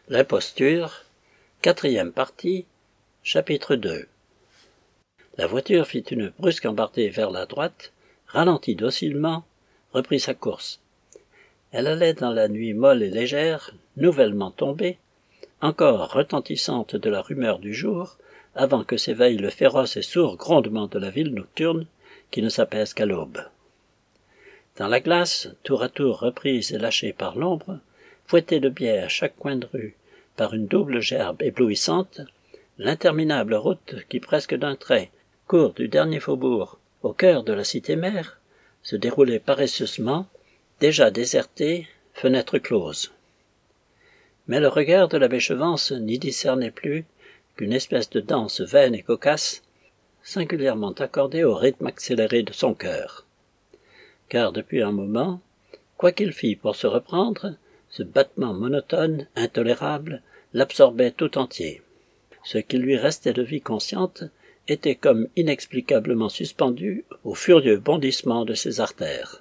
L'imposture, 4e partie, chapitre 2. La voiture fit une brusque embardée vers la droite, ralentit docilement, reprit sa course. Elle allait dans la nuit molle et légère, nouvellement tombée, encore retentissante de la rumeur du jour, avant que s'éveille le féroce et sourd grondement de la ville nocturne, qui ne s'apaise qu'à l'aube. Dans la glace, tour à tour reprise et lâchée par l'ombre, fouettée de biais à chaque coin de rue par une double gerbe éblouissante, l'interminable route qui presque d'un trait court du dernier faubourg au cœur de la cité-mère, se déroulait paresseusement, déjà désertée, fenêtre close. Mais le regard de l'abbé Chevance n'y discernait plus qu'une espèce de danse vaine et cocasse, singulièrement accordée au rythme accéléré de son cœur. Car depuis un moment, quoi qu'il fît pour se reprendre, ce battement monotone, intolérable, l'absorbait tout entier. Ce qui lui restait de vie consciente était comme inexplicablement suspendu au furieux bondissement de ses artères.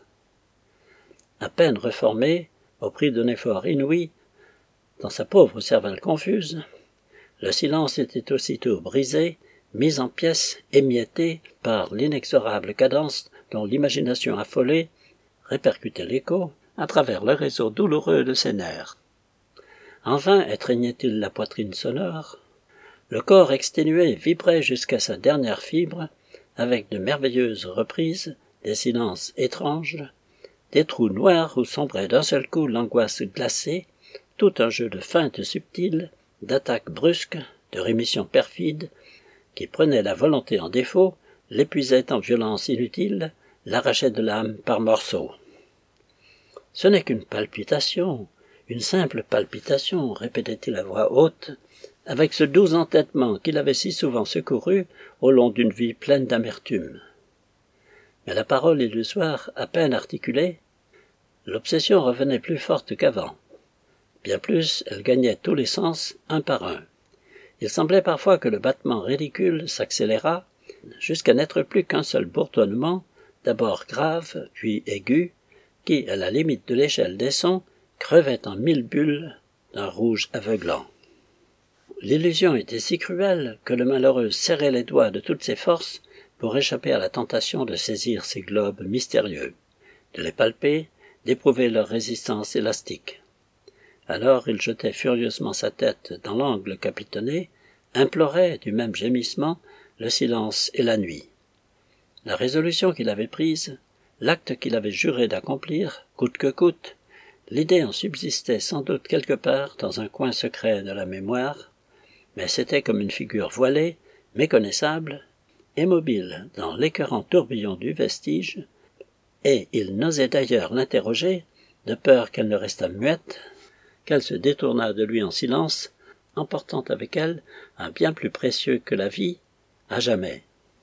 À peine reformé, au prix d'un effort inouï, dans sa pauvre cervelle confuse, le silence était aussitôt brisé, mis en pièces, émietté par l'inexorable cadence dont l'imagination affolée répercutait l'écho à travers le réseau douloureux de ses nerfs. En vain étreignait-il la poitrine sonore, le corps exténué vibrait jusqu'à sa dernière fibre, avec de merveilleuses reprises, des silences étranges, des trous noirs où sombrait d'un seul coup l'angoisse glacée, tout un jeu de feintes subtiles, d'attaques brusques, de rémissions perfides, qui prenaient la volonté en défaut, l'épuisaient en violence inutile, l'arrachaient de l'âme par morceaux. Ce n'est qu'une palpitation, une simple palpitation, répétait-il à voix haute, avec ce doux entêtement qu'il avait si souvent secouru au long d'une vie pleine d'amertume. Mais la parole illusoire, à peine articulée, l'obsession revenait plus forte qu'avant. Bien plus, elle gagnait tous les sens, un par un. Il semblait parfois que le battement ridicule s'accélérât, jusqu'à n'être plus qu'un seul bourdonnement, d'abord grave, puis aigu, qui, à la limite de l'échelle des sons, crevait en 1000 bulles d'un rouge aveuglant. L'illusion était si cruelle que le malheureux serrait les doigts de toutes ses forces pour échapper à la tentation de saisir ces globes mystérieux, de les palper, d'éprouver leur résistance élastique. Alors il jetait furieusement sa tête dans l'angle capitonné, implorait, du même gémissement, le silence et la nuit. La résolution qu'il avait prise, l'acte qu'il avait juré d'accomplir, coûte que coûte, l'idée en subsistait sans doute quelque part dans un coin secret de la mémoire, mais c'était comme une figure voilée, méconnaissable, immobile dans l'écœurant tourbillon du vestige, et il n'osait d'ailleurs l'interroger, de peur qu'elle ne restât muette, qu'elle se détournât de lui en silence, emportant avec elle un bien plus précieux que la vie, à jamais.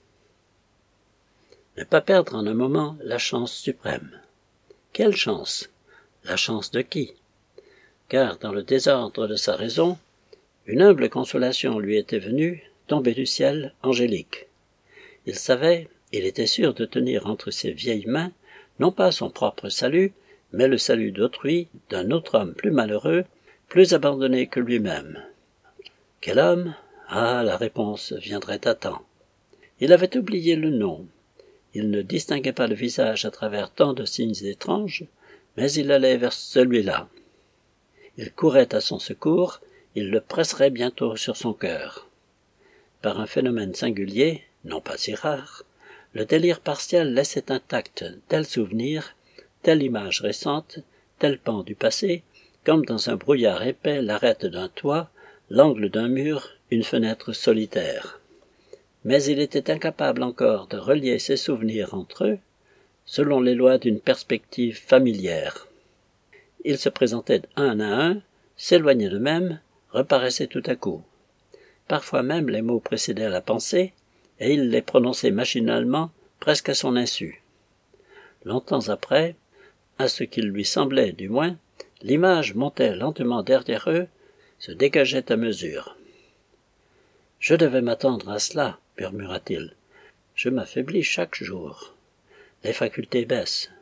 Ne pas perdre en un moment la chance suprême. Quelle chance? La chance de qui? Car dans le désordre de sa raison, une humble consolation lui était venue, tombée du ciel, angélique. Il savait, il était sûr de tenir entre ses vieilles mains, non pas son propre salut, mais le salut d'autrui, d'un autre homme plus malheureux, plus abandonné que lui-même. Quel homme? Ah, la réponse viendrait à temps. Il avait oublié le nom. Il ne distinguait pas le visage à travers tant de signes étranges, mais il allait vers celui-là. Il courait à son secours, il le presserait bientôt sur son cœur. Par un phénomène singulier, non pas si rare, le délire partiel laissait intact tel souvenir, telle image récente, tel pan du passé, comme dans un brouillard épais l'arête d'un toit, l'angle d'un mur, une fenêtre solitaire. Mais il était incapable encore de relier ses souvenirs entre eux, selon les lois d'une perspective familière. Ils se présentaient un à un, s'éloignaient d'eux-mêmes, reparaissaient tout à coup. Parfois même les mots précédaient la pensée, et il les prononçait machinalement, presque à son insu. Longtemps après, à ce qu'il lui semblait du moins, l'image montait lentement derrière eux, se dégageait à mesure. « Je devais m'attendre à cela, » murmura-t-il. « Je m'affaiblis chaque jour. Les facultés baissent. »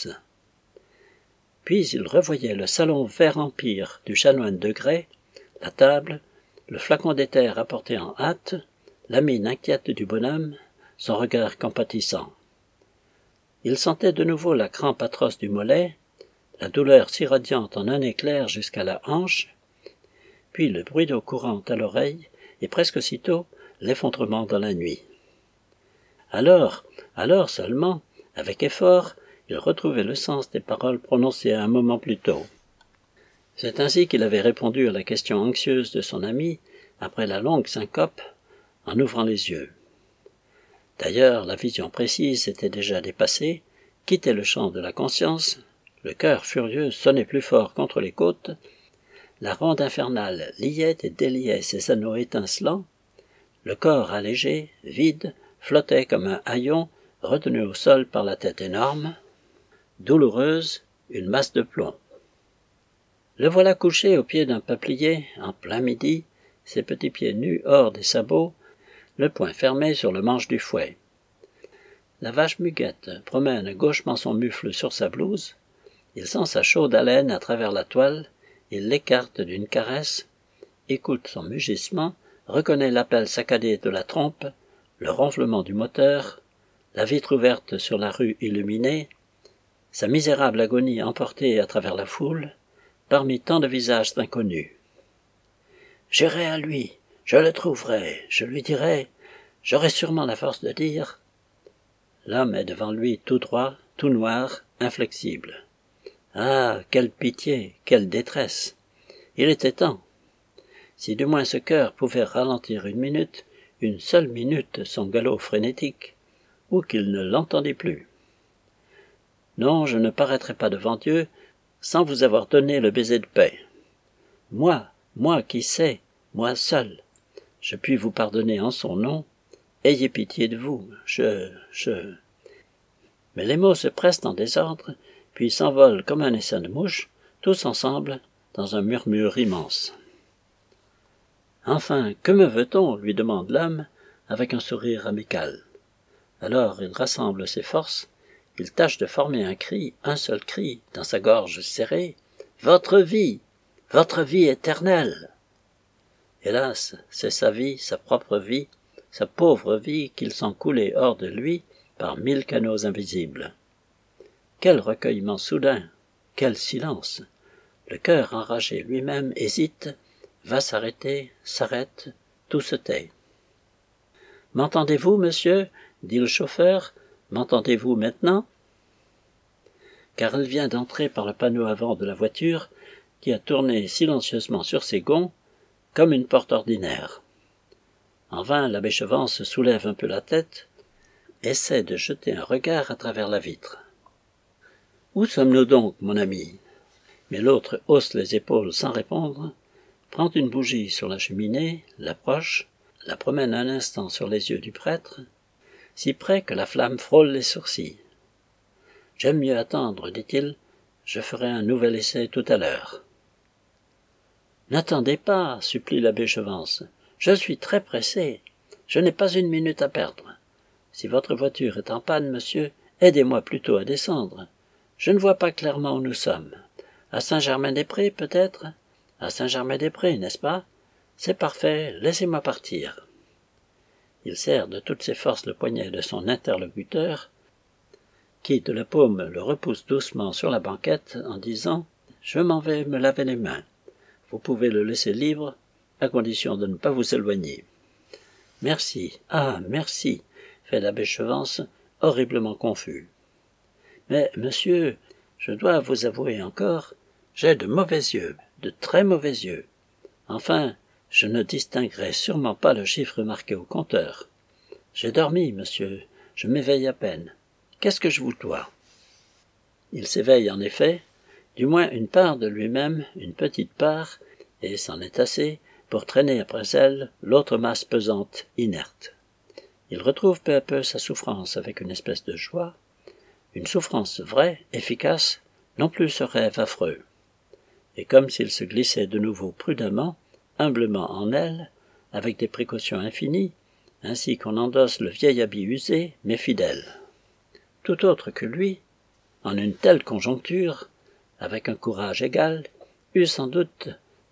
Puis il revoyait le salon vert empire du chanoine de grès, la table, le flacon d'éther apporté en hâte, la mine inquiète du bonhomme, son regard compatissant. Il sentait de nouveau la crampe atroce du mollet, la douleur s'irradiante en un éclair jusqu'à la hanche, puis le bruit d'eau courante à l'oreille, et presque aussitôt l'effondrement dans la nuit. Alors seulement, avec effort, il retrouvait le sens des paroles prononcées un moment plus tôt. C'est ainsi qu'il avait répondu à la question anxieuse de son ami, après la longue syncope, en ouvrant les yeux. D'ailleurs, la vision précise s'était déjà dépassée, quittait le champ de la conscience, le cœur furieux sonnait plus fort contre les côtes, la ronde infernale liait et déliait ses anneaux étincelants, le corps allégé, vide, flottait comme un haillon retenu au sol par la tête énorme, douloureuse, une masse de plomb. Le voilà couché au pied d'un peuplier, en plein midi, ses petits pieds nus hors des sabots, le poing fermé sur le manche du fouet. La vache muguette promène gauchement son mufle sur sa blouse, il sent sa chaude haleine à travers la toile, il l'écarte d'une caresse, écoute son mugissement, reconnaît l'appel saccadé de la trompe, le ronflement du moteur, la vitre ouverte sur la rue illuminée, sa misérable agonie emportée à travers la foule, parmi tant de visages inconnus. J'irai à lui, je le trouverai, je lui dirai, j'aurai sûrement la force de dire. L'homme est devant lui tout droit, tout noir, inflexible. Ah, quelle pitié, quelle détresse! Il était temps. Si du moins ce cœur pouvait ralentir une seule minute son galop frénétique, ou qu'il ne l'entendît plus. Non, je ne paraîtrai pas devant Dieu sans vous avoir donné le baiser de paix. Moi qui sais, moi seul, je puis vous pardonner en son nom, ayez pitié de vous, Mais les mots se pressent en désordre, puis s'envolent comme un essaim de mouches, tous ensemble, dans un murmure immense. Enfin, que me veut-on lui demande l'homme, avec un sourire amical. Alors il rassemble ses forces, il tâche de former un seul cri, dans sa gorge serrée. Votre vie éternelle! Hélas, c'est sa vie, sa propre vie, sa pauvre vie qu'il sent couler hors de lui par 1000 canaux invisibles. Quel recueillement soudain, quel silence! Le cœur enragé lui-même hésite, va s'arrêter, s'arrête, tout se tait. « M'entendez-vous, monsieur » dit le chauffeur. « M'entendez-vous maintenant » Car elle vient d'entrer par le panneau avant de la voiture, qui a tourné silencieusement sur ses gonds, comme une porte ordinaire. En vain, l'abbé Chevance soulève un peu la tête, essaie de jeter un regard à travers la vitre. « Où sommes-nous donc, mon ami » Mais l'autre hausse les épaules sans répondre, prend une bougie sur la cheminée, l'approche, la promène un instant sur les yeux du prêtre, si près que la flamme frôle les sourcils. « J'aime mieux attendre, dit-il, je ferai un nouvel essai tout à l'heure. »« N'attendez pas, supplie l'abbé Chevance, je suis très pressé, je n'ai pas une minute à perdre. Si votre voiture est en panne, monsieur, aidez-moi plutôt à descendre. Je ne vois pas clairement où nous sommes. À Saint-Germain-des-Prés, peut-être ? À Saint-Germain-des-Prés, n'est-ce pas ? C'est parfait, laissez-moi partir. » Il serre de toutes ses forces le poignet de son interlocuteur, qui de la paume le repousse doucement sur la banquette en disant « Je m'en vais me laver les mains. Vous pouvez le laisser libre, à condition de ne pas vous éloigner. »« Merci, ah, merci » fait l'abbé Chevance, horriblement confus. « Mais, monsieur, je dois vous avouer encore, j'ai de mauvais yeux, de très mauvais yeux. Enfin, je ne distinguerai sûrement pas le chiffre marqué au compteur. J'ai dormi, monsieur, je m'éveille à peine. Qu'est-ce que je vous dois ?» Il s'éveille en effet, du moins une part de lui-même, une petite part, et c'en est assez pour traîner après elle l'autre masse pesante, inerte. Il retrouve peu à peu sa souffrance avec une espèce de joie, une souffrance vraie, efficace, non plus ce rêve affreux. Et comme s'il se glissait de nouveau prudemment, humblement en elle, avec des précautions infinies, ainsi qu'on endosse le vieil habit usé, mais fidèle. Tout autre que lui, en une telle conjoncture, avec un courage égal, eût sans doute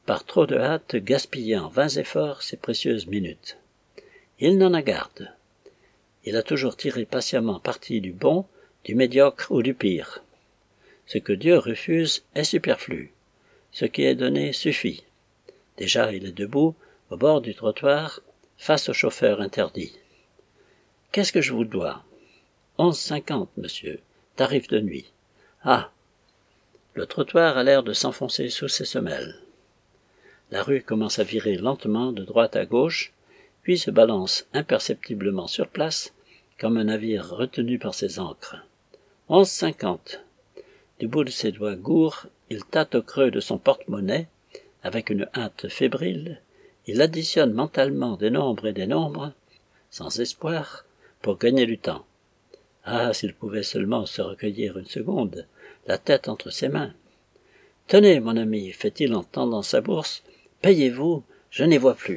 par trop de hâte, gaspiller en vains efforts ses précieuses minutes. Il n'en a garde. Il a toujours tiré patiemment parti du bon, du médiocre ou du pire. Ce que Dieu refuse est superflu. Ce qui est donné suffit. Déjà il est debout, au bord du trottoir, face au chauffeur interdit. « Qu'est-ce que je vous dois ?»« 11,50, monsieur. Tarif de nuit. »« Ah !» Le trottoir a l'air de s'enfoncer sous ses semelles. La rue commence à virer lentement de droite à gauche, puis se balance imperceptiblement sur place, comme un navire retenu par ses ancres. 11,50. Du bout de ses doigts gourds, il tâte au creux de son porte-monnaie, avec une hâte fébrile, il additionne mentalement des nombres et des nombres, sans espoir, pour gagner du temps. Ah, s'il pouvait seulement se recueillir une seconde, la tête entre ses mains. « Tenez, mon ami, fait-il en tendant sa bourse, payez-vous, je n'y vois plus. »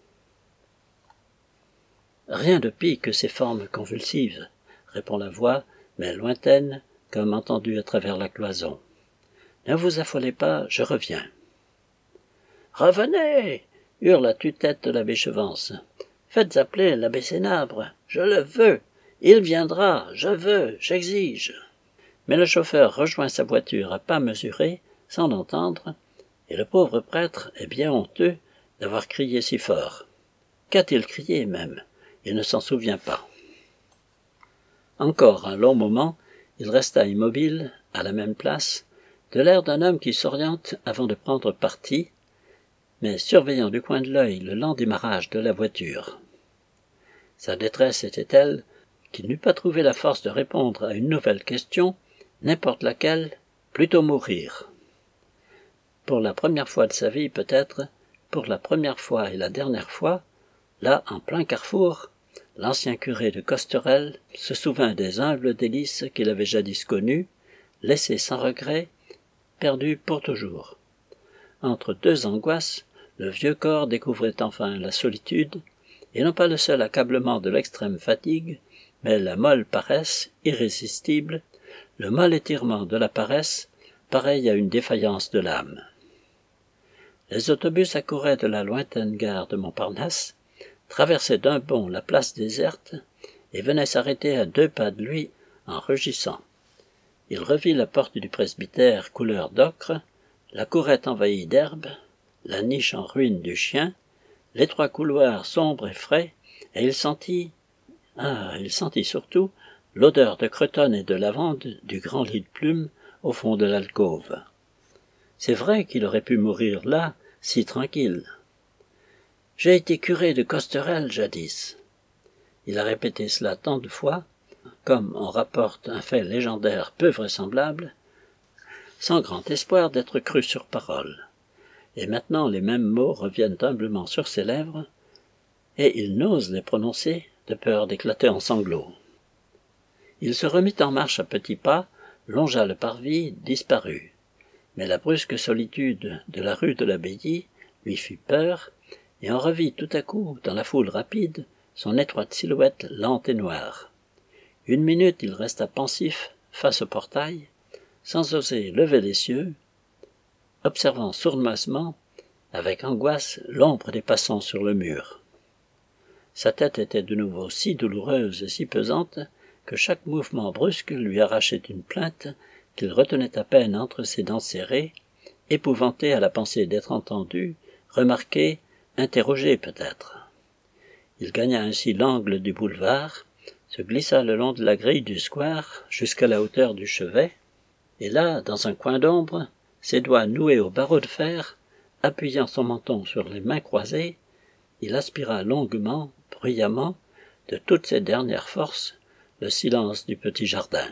Rien de pis que ces formes convulsives, répond la voix, mais lointaine, comme entendue à travers la cloison. Ne vous affolez pas, je reviens. Revenez, hurle à tue-tête l'abbé Chevance. Faites appeler l'abbé Sénabre, je le veux, il viendra, je veux, j'exige. Mais le chauffeur rejoint sa voiture à pas mesurés, sans l'entendre, et le pauvre prêtre est bien honteux d'avoir crié si fort. Qu'a-t-il crié même? Il ne s'en souvient pas. Encore un long moment, il resta immobile, à la même place, de l'air d'un homme qui s'oriente avant de prendre parti, mais surveillant du coin de l'œil le lent démarrage de la voiture. Sa détresse était telle qu'il n'eût pas trouvé la force de répondre à une nouvelle question, n'importe laquelle, plutôt mourir. Pour la première fois de sa vie peut-être, pour la première fois et la dernière fois, là, en plein carrefour, l'ancien curé de Costerel se souvint des humbles délices qu'il avait jadis connues, laissées sans regret, perdues pour toujours. Entre deux angoisses, le vieux corps découvrait enfin la solitude, et non pas le seul accablement de l'extrême fatigue, mais la molle paresse, irrésistible, le molle étirement de la paresse, pareil à une défaillance de l'âme. Les autobus accouraient de la lointaine gare de Montparnasse, traversaient d'un bond la place déserte et venaient s'arrêter à 2 pas de lui en rugissant. Il revit la porte du presbytère couleur d'ocre, la courette envahie d'herbe, la niche en ruine du chien, l'étroit couloir sombre et frais, et il sentit surtout l'odeur de cretonne et de lavande du grand lit de plumes au fond de l'alcôve. C'est vrai qu'il aurait pu mourir là, si tranquille. J'ai été curé de Costerel jadis. Il a répété cela tant de fois, comme on rapporte un fait légendaire peu vraisemblable, sans grand espoir d'être cru sur parole. Et maintenant les mêmes mots reviennent humblement sur ses lèvres, et il n'ose les prononcer de peur d'éclater en sanglots. Il se remit en marche à petits pas, longea le parvis, disparut. Mais la brusque solitude de la rue de l'Abbaye lui fit peur, et en revit tout à coup, dans la foule rapide, son étroite silhouette lente et noire. Une minute il resta pensif face au portail, sans oser lever les yeux, observant sournoisement, avec angoisse, l'ombre des passants sur le mur. Sa tête était de nouveau si douloureuse et si pesante que chaque mouvement brusque lui arrachait une plainte qu'il retenait à peine entre ses dents serrées, épouvanté à la pensée d'être entendu, remarqué, interrogé peut-être. Il gagna ainsi l'angle du boulevard, se glissa le long de la grille du square jusqu'à la hauteur du chevet, et là, dans un coin d'ombre, ses doigts noués au barreau de fer, appuyant son menton sur les mains croisées, il aspira longuement, bruyamment, de toutes ses dernières forces, le silence du petit jardin.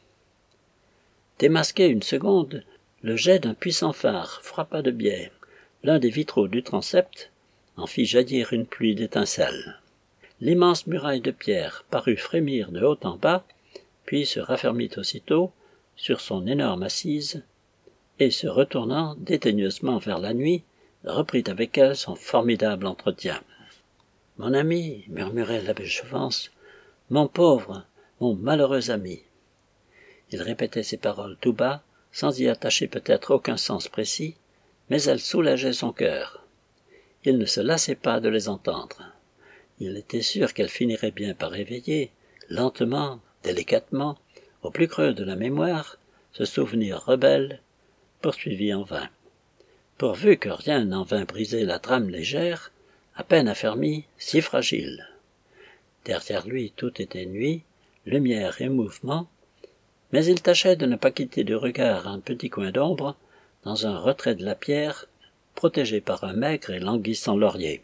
Démasqué une seconde, le jet d'un puissant phare frappa de biais l'un des vitraux du transept, en fit jaillir une pluie d'étincelles. L'immense muraille de pierre parut frémir de haut en bas, puis se raffermit aussitôt sur son énorme assise, et se retournant dédaigneusement vers la nuit, reprit avec elle son formidable entretien. « Mon ami, murmurait l'abbé Chevance, mon pauvre, mon malheureux ami. » Il répétait ces paroles tout bas, sans y attacher peut-être aucun sens précis, mais elles soulageaient son cœur. Il ne se lassait pas de les entendre. Il était sûr qu'elles finiraient bien par réveiller, lentement, délicatement, au plus creux de la mémoire, ce souvenir rebelle, poursuivi en vain. Pourvu que rien n'en vînt briser la trame légère, à peine affermie, si fragile. Derrière lui tout était nuit, lumière et mouvement, mais il tâchait de ne pas quitter du regard un petit coin d'ombre, dans un retrait de la pierre, protégé par un maigre et languissant laurier.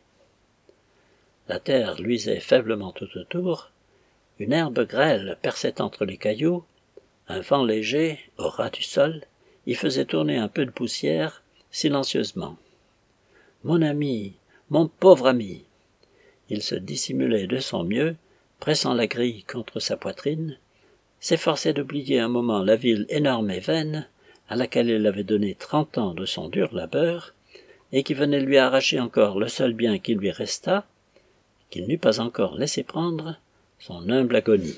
La terre luisait faiblement tout autour, une herbe grêle perçait entre les cailloux, un vent léger, au ras du sol, y faisait tourner un peu de poussière, silencieusement. « Mon ami, mon pauvre ami !» Il se dissimulait de son mieux, pressant la grille contre sa poitrine, s'efforçait d'oublier un moment la ville énorme et vaine, à laquelle il avait donné 30 ans de son dur labeur, et qui venait lui arracher encore le seul bien qui lui restât, qu'il n'eût pas encore laissé prendre, son humble agonie.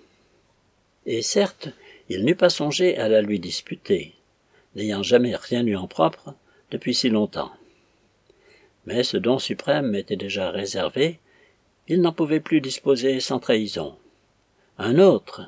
Et certes, il n'eût pas songé à la lui disputer, n'ayant jamais rien eu en propre depuis si longtemps. Mais ce don suprême était déjà réservé, il n'en pouvait plus disposer sans trahison. Un autre,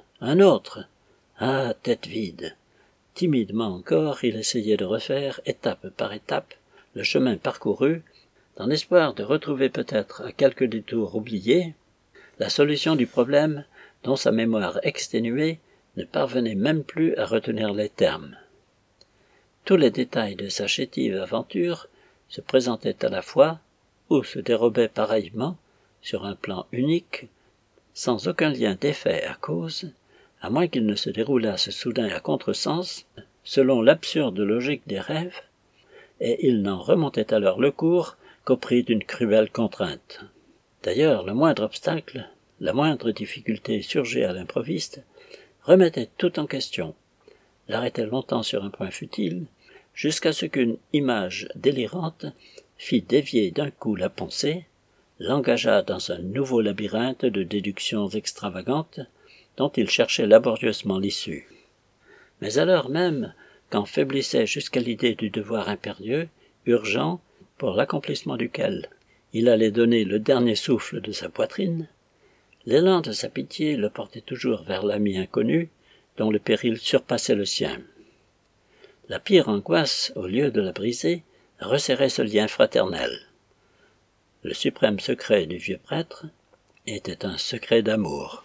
ah, tête vide. Timidement encore, il essayait de refaire, étape par étape, le chemin parcouru, dans l'espoir de retrouver peut-être à quelque détour oublié, la solution du problème dont sa mémoire exténuée ne parvenait même plus à retenir les termes. Tous les détails de sa chétive aventure se présentaient à la fois, ou se dérobaient pareillement, sur un plan unique, sans aucun lien d'effet à cause, à moins qu'il ne se déroulasse soudain à contresens, selon l'absurde logique des rêves, et il n'en remontait alors le cours qu'au prix d'une cruelle contrainte. D'ailleurs, le moindre obstacle, la moindre difficulté surgée à l'improviste, remettait tout en question, l'arrêtait longtemps sur un point futile, jusqu'à ce qu'une image délirante fit dévier d'un coup la pensée, l'engagea dans un nouveau labyrinthe de déductions extravagantes, dont il cherchait laborieusement l'issue. Mais alors même, quand faiblissait jusqu'à l'idée du devoir impérieux, urgent, pour l'accomplissement duquel il allait donner le dernier souffle de sa poitrine, l'élan de sa pitié le portait toujours vers l'ami inconnu, dont le péril surpassait le sien. La pire angoisse, au lieu de la briser, resserrait ce lien fraternel. Le suprême secret du vieux prêtre était un secret d'amour.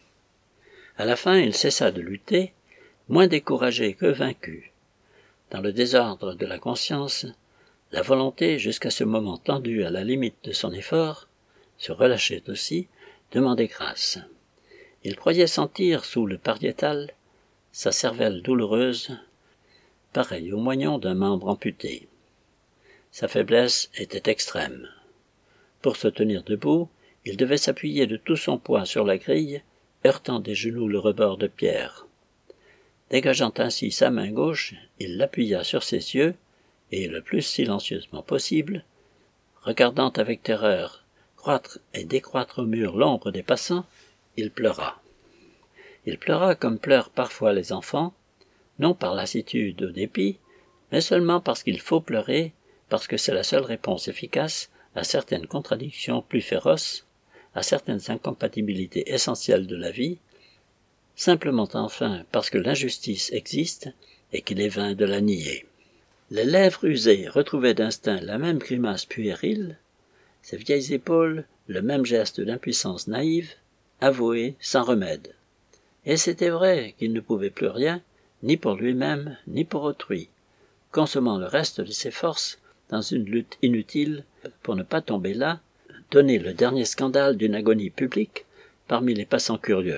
À la fin, il cessa de lutter, moins découragé que vaincu. Dans le désordre de la conscience, la volonté, jusqu'à ce moment tendue à la limite de son effort, se relâchait aussi, demandait grâce. Il croyait sentir, sous le pariétal, sa cervelle douloureuse, pareille au moignon d'un membre amputé. Sa faiblesse était extrême. Pour se tenir debout, il devait s'appuyer de tout son poids sur la grille, heurtant des genoux le rebord de pierre. Dégageant ainsi sa main gauche, il l'appuya sur ses yeux, et le plus silencieusement possible, regardant avec terreur croître et décroître au mur l'ombre des passants, il pleura. Il pleura comme pleurent parfois les enfants, non par lassitude ou dépit, mais seulement parce qu'il faut pleurer, parce que c'est la seule réponse efficace à certaines contradictions plus féroces, à certaines incompatibilités essentielles de la vie, simplement enfin parce que l'injustice existe et qu'il est vain de la nier. Les lèvres usées retrouvaient d'instinct la même grimace puérile, ses vieilles épaules le même geste d'impuissance naïve, avoué sans remède. Et c'était vrai qu'il ne pouvait plus rien, ni pour lui-même, ni pour autrui, consommant le reste de ses forces dans une lutte inutile pour ne pas tomber là, donner le dernier scandale d'une agonie publique parmi les passants curieux.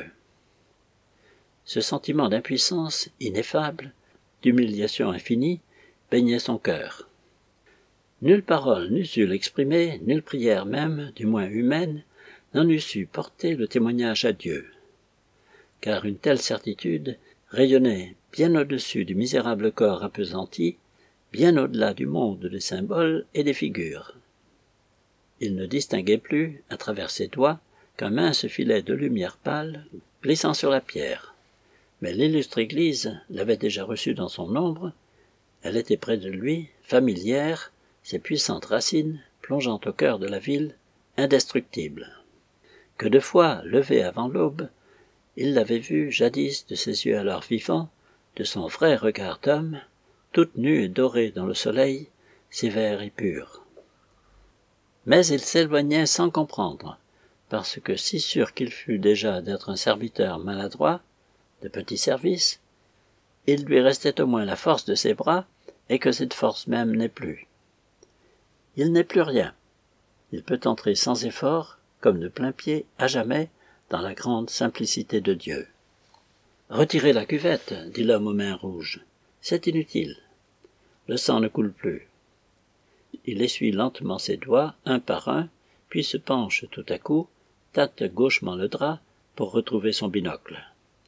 Ce sentiment d'impuissance ineffable, d'humiliation infinie, baignait son cœur. Nulle parole n'eût su l'exprimer, nulle prière même, du moins humaine, n'en eût su porter le témoignage à Dieu. Car une telle certitude rayonnait bien au-dessus du misérable corps appesanti, bien au-delà du monde des symboles et des figures. Il ne distinguait plus, à travers ses doigts, qu'un mince filet de lumière pâle glissant sur la pierre. Mais l'illustre Église l'avait déjà reçu dans son ombre, Elle était près de lui, familière, ses puissantes racines plongeant au cœur de la ville, indestructible. Que de fois, levé avant l'aube, il l'avait vue jadis de ses yeux alors vivants, de son vrai regard d'homme, toute nue et dorée dans le soleil, sévère et pure. Mais il s'éloignait sans comprendre, parce que si sûr qu'il fût déjà d'être un serviteur maladroit, de petit service, il lui restait au moins la force de ses bras, et que cette force même n'est plus. Il n'est plus rien. Il peut entrer sans effort, comme de plain-pied, à jamais, dans la grande simplicité de Dieu. « Retirez la cuvette, dit l'homme aux mains rouges. C'est inutile. Le sang ne coule plus. » Il essuie lentement ses doigts, un par un, puis se penche tout à coup, tâte gauchement le drap pour retrouver son binocle.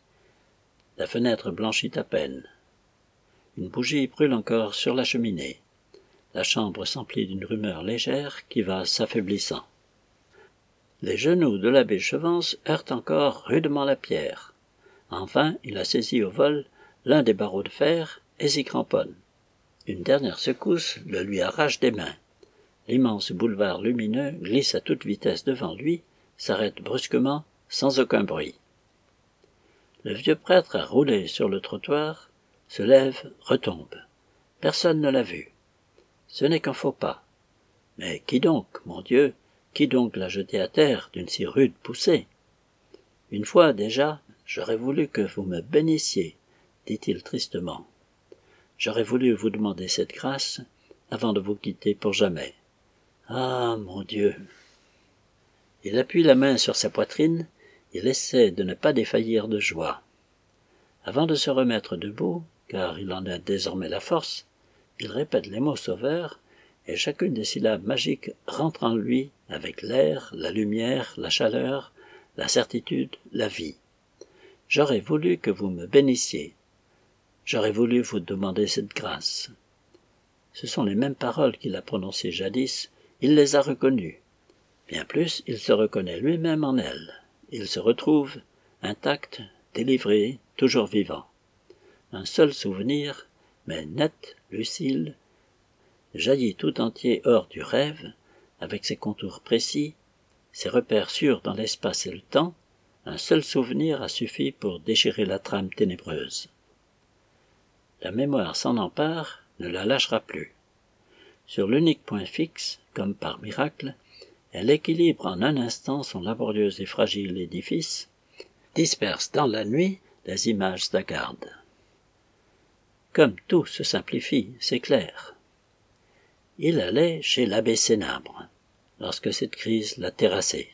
La fenêtre blanchit à peine. Une bougie brûle encore sur la cheminée. La chambre s'emplit d'une rumeur légère qui va s'affaiblissant. Les genoux de l'abbé Chevance heurtent encore rudement la pierre. Enfin, il a saisi au vol l'un des barreaux de fer et s'y cramponne. Une dernière secousse le lui arrache des mains. L'immense boulevard lumineux glisse à toute vitesse devant lui, s'arrête brusquement, sans aucun bruit. Le vieux prêtre a roulé sur le trottoir, se lève, retombe. Personne ne l'a vu. Ce n'est qu'un faux pas. Mais qui donc, mon Dieu, qui donc l'a jeté à terre d'une si rude poussée? Une fois déjà, j'aurais voulu que vous me bénissiez, dit-il tristement. J'aurais voulu vous demander cette grâce avant de vous quitter pour jamais. Ah, mon Dieu! Il appuie la main sur sa poitrine, il essaie de ne pas défaillir de joie. Avant de se remettre debout, car il en a désormais la force, il répète les mots sauveurs, et chacune des syllabes magiques rentre en lui avec l'air, la lumière, la chaleur, la certitude, la vie. J'aurais voulu que vous me bénissiez. J'aurais voulu vous demander cette grâce. Ce sont les mêmes paroles qu'il a prononcées jadis, il les a reconnues. Bien plus, il se reconnaît lui-même en elles. Il se retrouve, intact, délivré, toujours vivant. Un seul souvenir, mais net, lucide, jaillit tout entier hors du rêve, avec ses contours précis, ses repères sûrs dans l'espace et le temps, un seul souvenir a suffi pour déchirer la trame ténébreuse. La mémoire s'en empare, ne la lâchera plus. Sur l'unique point fixe, comme par miracle, elle équilibre en un instant son laborieux et fragile édifice, disperse dans la nuit les images d'Agarde. Comme tout se simplifie, c'est clair. Il allait chez l'abbé Sénabre, lorsque cette crise l'a terrassé.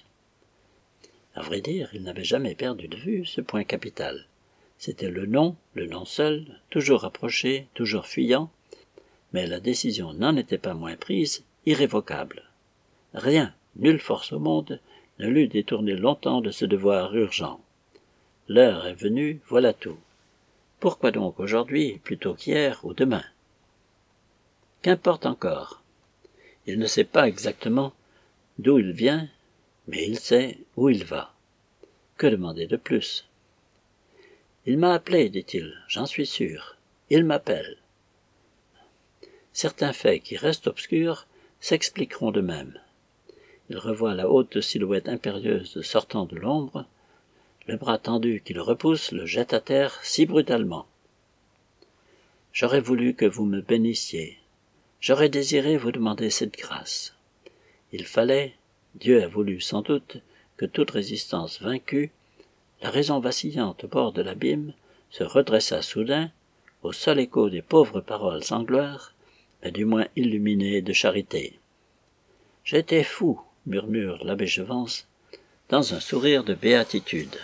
À vrai dire, il n'avait jamais perdu de vue ce point capital. C'était le nom seul, toujours approché, toujours fuyant, mais la décision n'en était pas moins prise, irrévocable. Rien, nulle force au monde, ne l'eût détourné longtemps de ce devoir urgent. L'heure est venue, voilà tout. Pourquoi donc aujourd'hui, plutôt qu'hier ou demain? Qu'importe encore. Il ne sait pas exactement d'où il vient, mais il sait où il va. Que demander de plus? Il m'a appelé, dit-il, j'en suis sûr. Il m'appelle. Certains faits qui restent obscurs s'expliqueront d'eux-mêmes. Il revoit la haute silhouette impérieuse sortant de l'ombre, le bras tendu qui le repousse le jette à terre si brutalement. J'aurais voulu que vous me bénissiez. J'aurais désiré vous demander cette grâce. Il fallait, Dieu a voulu sans doute, que toute résistance vaincue, la raison vacillante au bord de l'abîme se redressa soudain au seul écho des pauvres paroles sans gloire, mais du moins illuminées de charité. « J'étais fou », murmure l'abbé Chevance, dans un sourire de béatitude.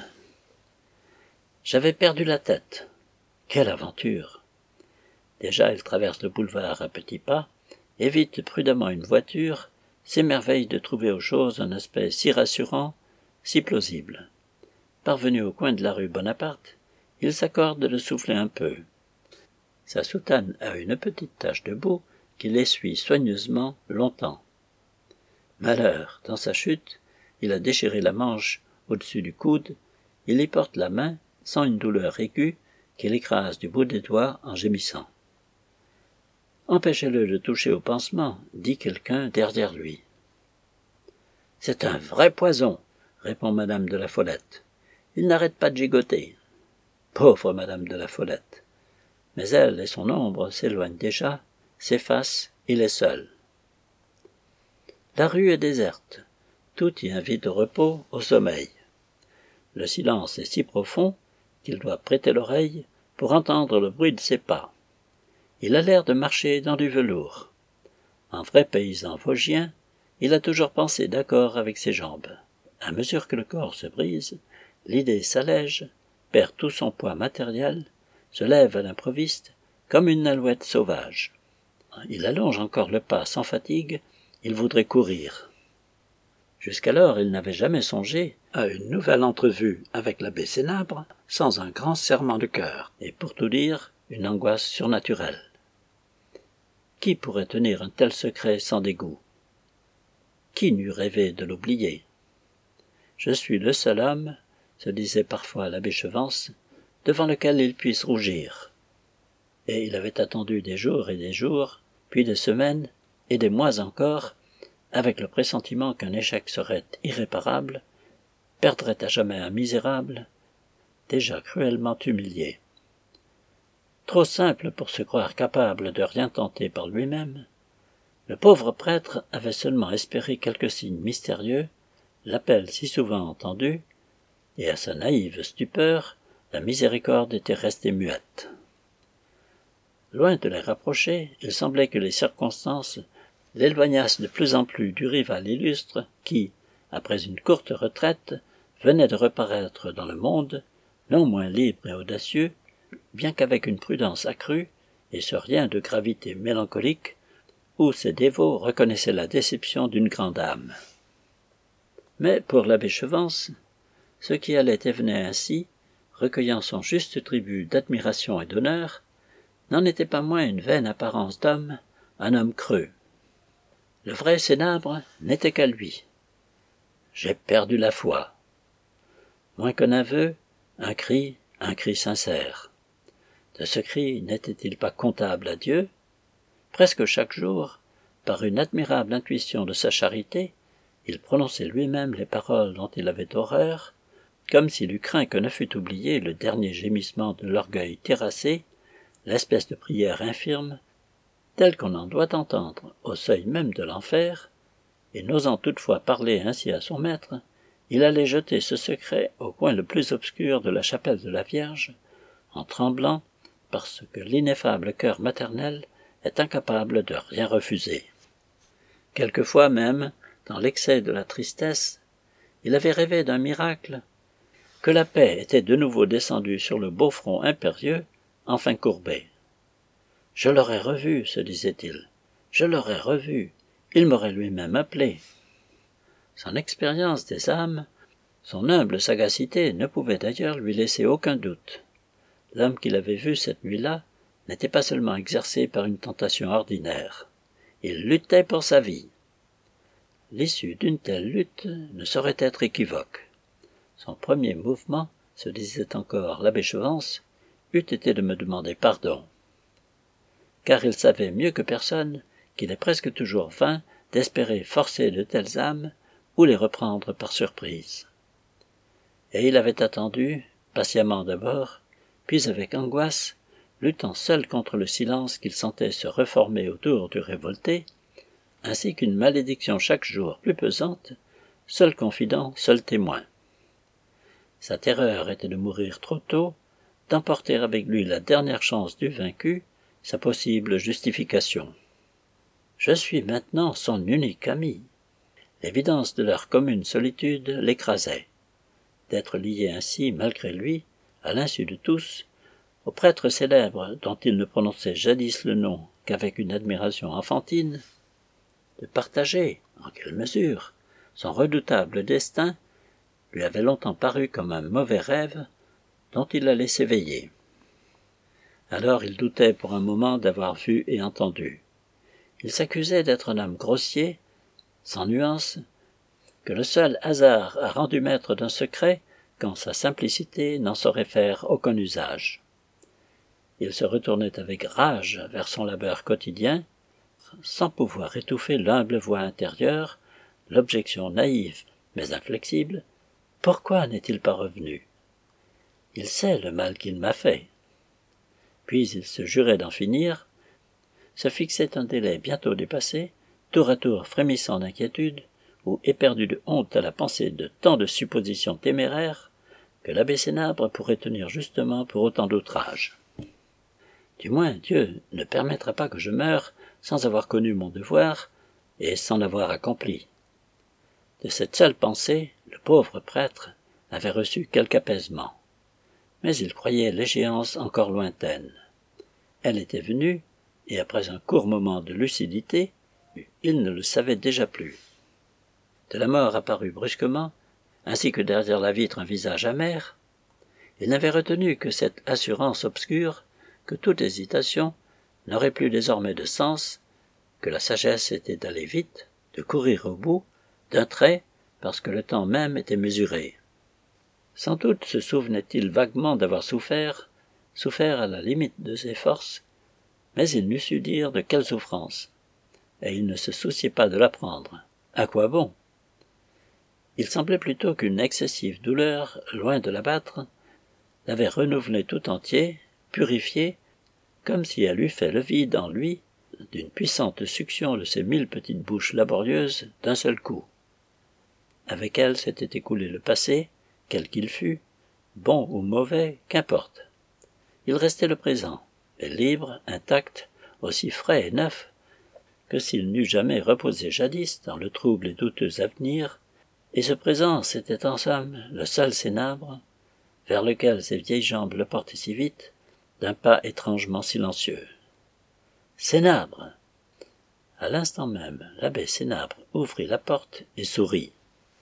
« J'avais perdu la tête. Quelle aventure !» Déjà il traverse le boulevard à petits pas, évite prudemment une voiture, s'émerveille de trouver aux choses un aspect si rassurant, si plausible. Parvenu au coin de la rue Bonaparte, il s'accorde de souffler un peu. Sa soutane a une petite tache de boue qu'il essuie soigneusement longtemps. Malheur, dans sa chute, il a déchiré la manche au-dessus du coude, il y porte la main sans une douleur aiguë qu'il écrase du bout des doigts en gémissant. Empêchez-le de toucher au pansement, dit quelqu'un derrière lui. C'est un vrai poison, répond madame de la Follette. Il n'arrête pas de gigoter. Pauvre madame de la Follette. Mais elle et son ombre s'éloignent déjà, s'effacent, il est seul. La rue est déserte. Tout y invite au repos, au sommeil. Le silence est si profond qu'il doit prêter l'oreille pour entendre le bruit de ses pas. Il a l'air de marcher dans du velours. En vrai paysan vosgien, il a toujours pensé d'accord avec ses jambes. À mesure que le corps se brise, l'idée s'allège, perd tout son poids matériel, se lève à l'improviste comme une alouette sauvage. Il allonge encore le pas sans fatigue, il voudrait courir. Jusqu'alors, il n'avait jamais songé à une nouvelle entrevue avec l'abbé Sénabre sans un grand serrement de cœur, et pour tout dire, une angoisse surnaturelle. Qui pourrait tenir un tel secret sans dégoût? Qui n'eût rêvé de l'oublier? Je suis le seul homme, se disait parfois l'abbé Chevance, devant lequel il puisse rougir. Et il avait attendu des jours et des jours, puis des semaines et des mois encore, avec le pressentiment qu'un échec serait irréparable, perdrait à jamais un misérable, déjà cruellement humilié. Trop simple pour se croire capable de rien tenter par lui-même, le pauvre prêtre avait seulement espéré quelques signes mystérieux, l'appel si souvent entendu, et à sa naïve stupeur, la miséricorde était restée muette. Loin de les rapprocher, il semblait que les circonstances l'éloignassent de plus en plus du rival illustre qui, après une courte retraite, venait de reparaître dans le monde, non moins libre et audacieux, bien qu'avec une prudence accrue, et ce rien de gravité mélancolique, où ses dévots reconnaissaient la déception d'une grande âme. Mais pour l'abbé Chevance, ce qui allait et venait ainsi, recueillant son juste tribut d'admiration et d'honneur, n'en était pas moins une vaine apparence d'homme, un homme creux. Le vrai Sénabre n'était qu'à lui. J'ai perdu la foi. Moins qu'un aveu, un cri sincère. De ce cri n'était-il pas comptable à Dieu? Presque chaque jour, par une admirable intuition de sa charité, il prononçait lui-même les paroles dont il avait horreur, comme s'il eût craint que ne fût oublié le dernier gémissement de l'orgueil terrassé, l'espèce de prière infirme, telle qu'on en doit entendre au seuil même de l'enfer, et n'osant toutefois parler ainsi à son maître, il allait jeter ce secret au coin le plus obscur de la chapelle de la Vierge, en tremblant, parce que l'ineffable cœur maternel est incapable de rien refuser. Quelquefois même, dans l'excès de la tristesse, il avait rêvé d'un miracle, que la paix était de nouveau descendue sur le beau front impérieux, enfin courbé. « Je l'aurais revu, se disait-il, je l'aurais revu, il m'aurait lui-même appelé. » Son expérience des âmes, son humble sagacité ne pouvaient d'ailleurs lui laisser aucun doute. L'homme qu'il avait vu cette nuit-là n'était pas seulement exercé par une tentation ordinaire. Il luttait pour sa vie. L'issue d'une telle lutte ne saurait être équivoque. Son premier mouvement, se disait encore l'abbé Chevance, eût été de me demander pardon. Car il savait mieux que personne qu'il est presque toujours vain d'espérer forcer de telles âmes ou les reprendre par surprise. Et il avait attendu, patiemment d'abord, puis avec angoisse, luttant seul contre le silence qu'il sentait se reformer autour du révolté, ainsi qu'une malédiction chaque jour plus pesante, seul confident, seul témoin. Sa terreur était de mourir trop tôt, d'emporter avec lui la dernière chance du vaincu, sa possible justification. Je suis maintenant son unique ami. L'évidence de leur commune solitude l'écrasait. D'être lié ainsi, malgré lui, à l'insu de tous, au prêtre célèbre dont il ne prononçait jadis le nom qu'avec une admiration enfantine, de partager, en quelle mesure, son redoutable destin, lui avait longtemps paru comme un mauvais rêve dont il allait s'éveiller. Alors il doutait pour un moment d'avoir vu et entendu. Il s'accusait d'être un homme grossier, sans nuance, que le seul hasard a rendu maître d'un secret quand sa simplicité n'en saurait faire aucun usage. Il se retournait avec rage vers son labeur quotidien, sans pouvoir étouffer l'humble voix intérieure, l'objection naïve mais inflexible. Pourquoi n'est-il pas revenu? Il sait le mal qu'il m'a fait. Puis il se jurait d'en finir, se fixait un délai bientôt dépassé, tour à tour frémissant d'inquiétude, ou éperdu de honte à la pensée de tant de suppositions téméraires, que l'abbé Sénabre pourrait tenir justement pour autant d'outrages. Du moins, Dieu ne permettra pas que je meure sans avoir connu mon devoir et sans l'avoir accompli. De cette seule pensée, le pauvre prêtre avait reçu quelque apaisement. Mais il croyait l'échéance encore lointaine. Elle était venue, et après un court moment de lucidité, il ne le savait déjà plus. De la mort apparut brusquement, ainsi que derrière la vitre un visage amer. Il n'avait retenu que cette assurance obscure, que toute hésitation n'aurait plus désormais de sens, que la sagesse était d'aller vite, de courir au bout, d'un trait, parce que le temps même était mesuré. Sans doute se souvenait-il vaguement d'avoir souffert à la limite de ses forces, mais il n'eût su dire de quelle souffrance, et il ne se souciait pas de l'apprendre. À quoi bon? Il semblait plutôt qu'une excessive douleur, loin de l'abattre, l'avait renouvelé tout entier, purifié, comme si elle eût fait le vide en lui d'une puissante succion de ses 1000 petites bouches laborieuses d'un seul coup. Avec elle s'était écoulé le passé, quel qu'il fût, bon ou mauvais, qu'importe. Il restait le présent, et libre, intact, aussi frais et neuf, que s'il n'eût jamais reposé jadis dans le trouble et douteux avenir, et ce présent, c'était en somme le seul Sénabre, vers lequel ses vieilles jambes le portaient si vite, d'un pas étrangement silencieux. Sénabre! À l'instant même, l'abbé Sénabre ouvrit la porte et sourit.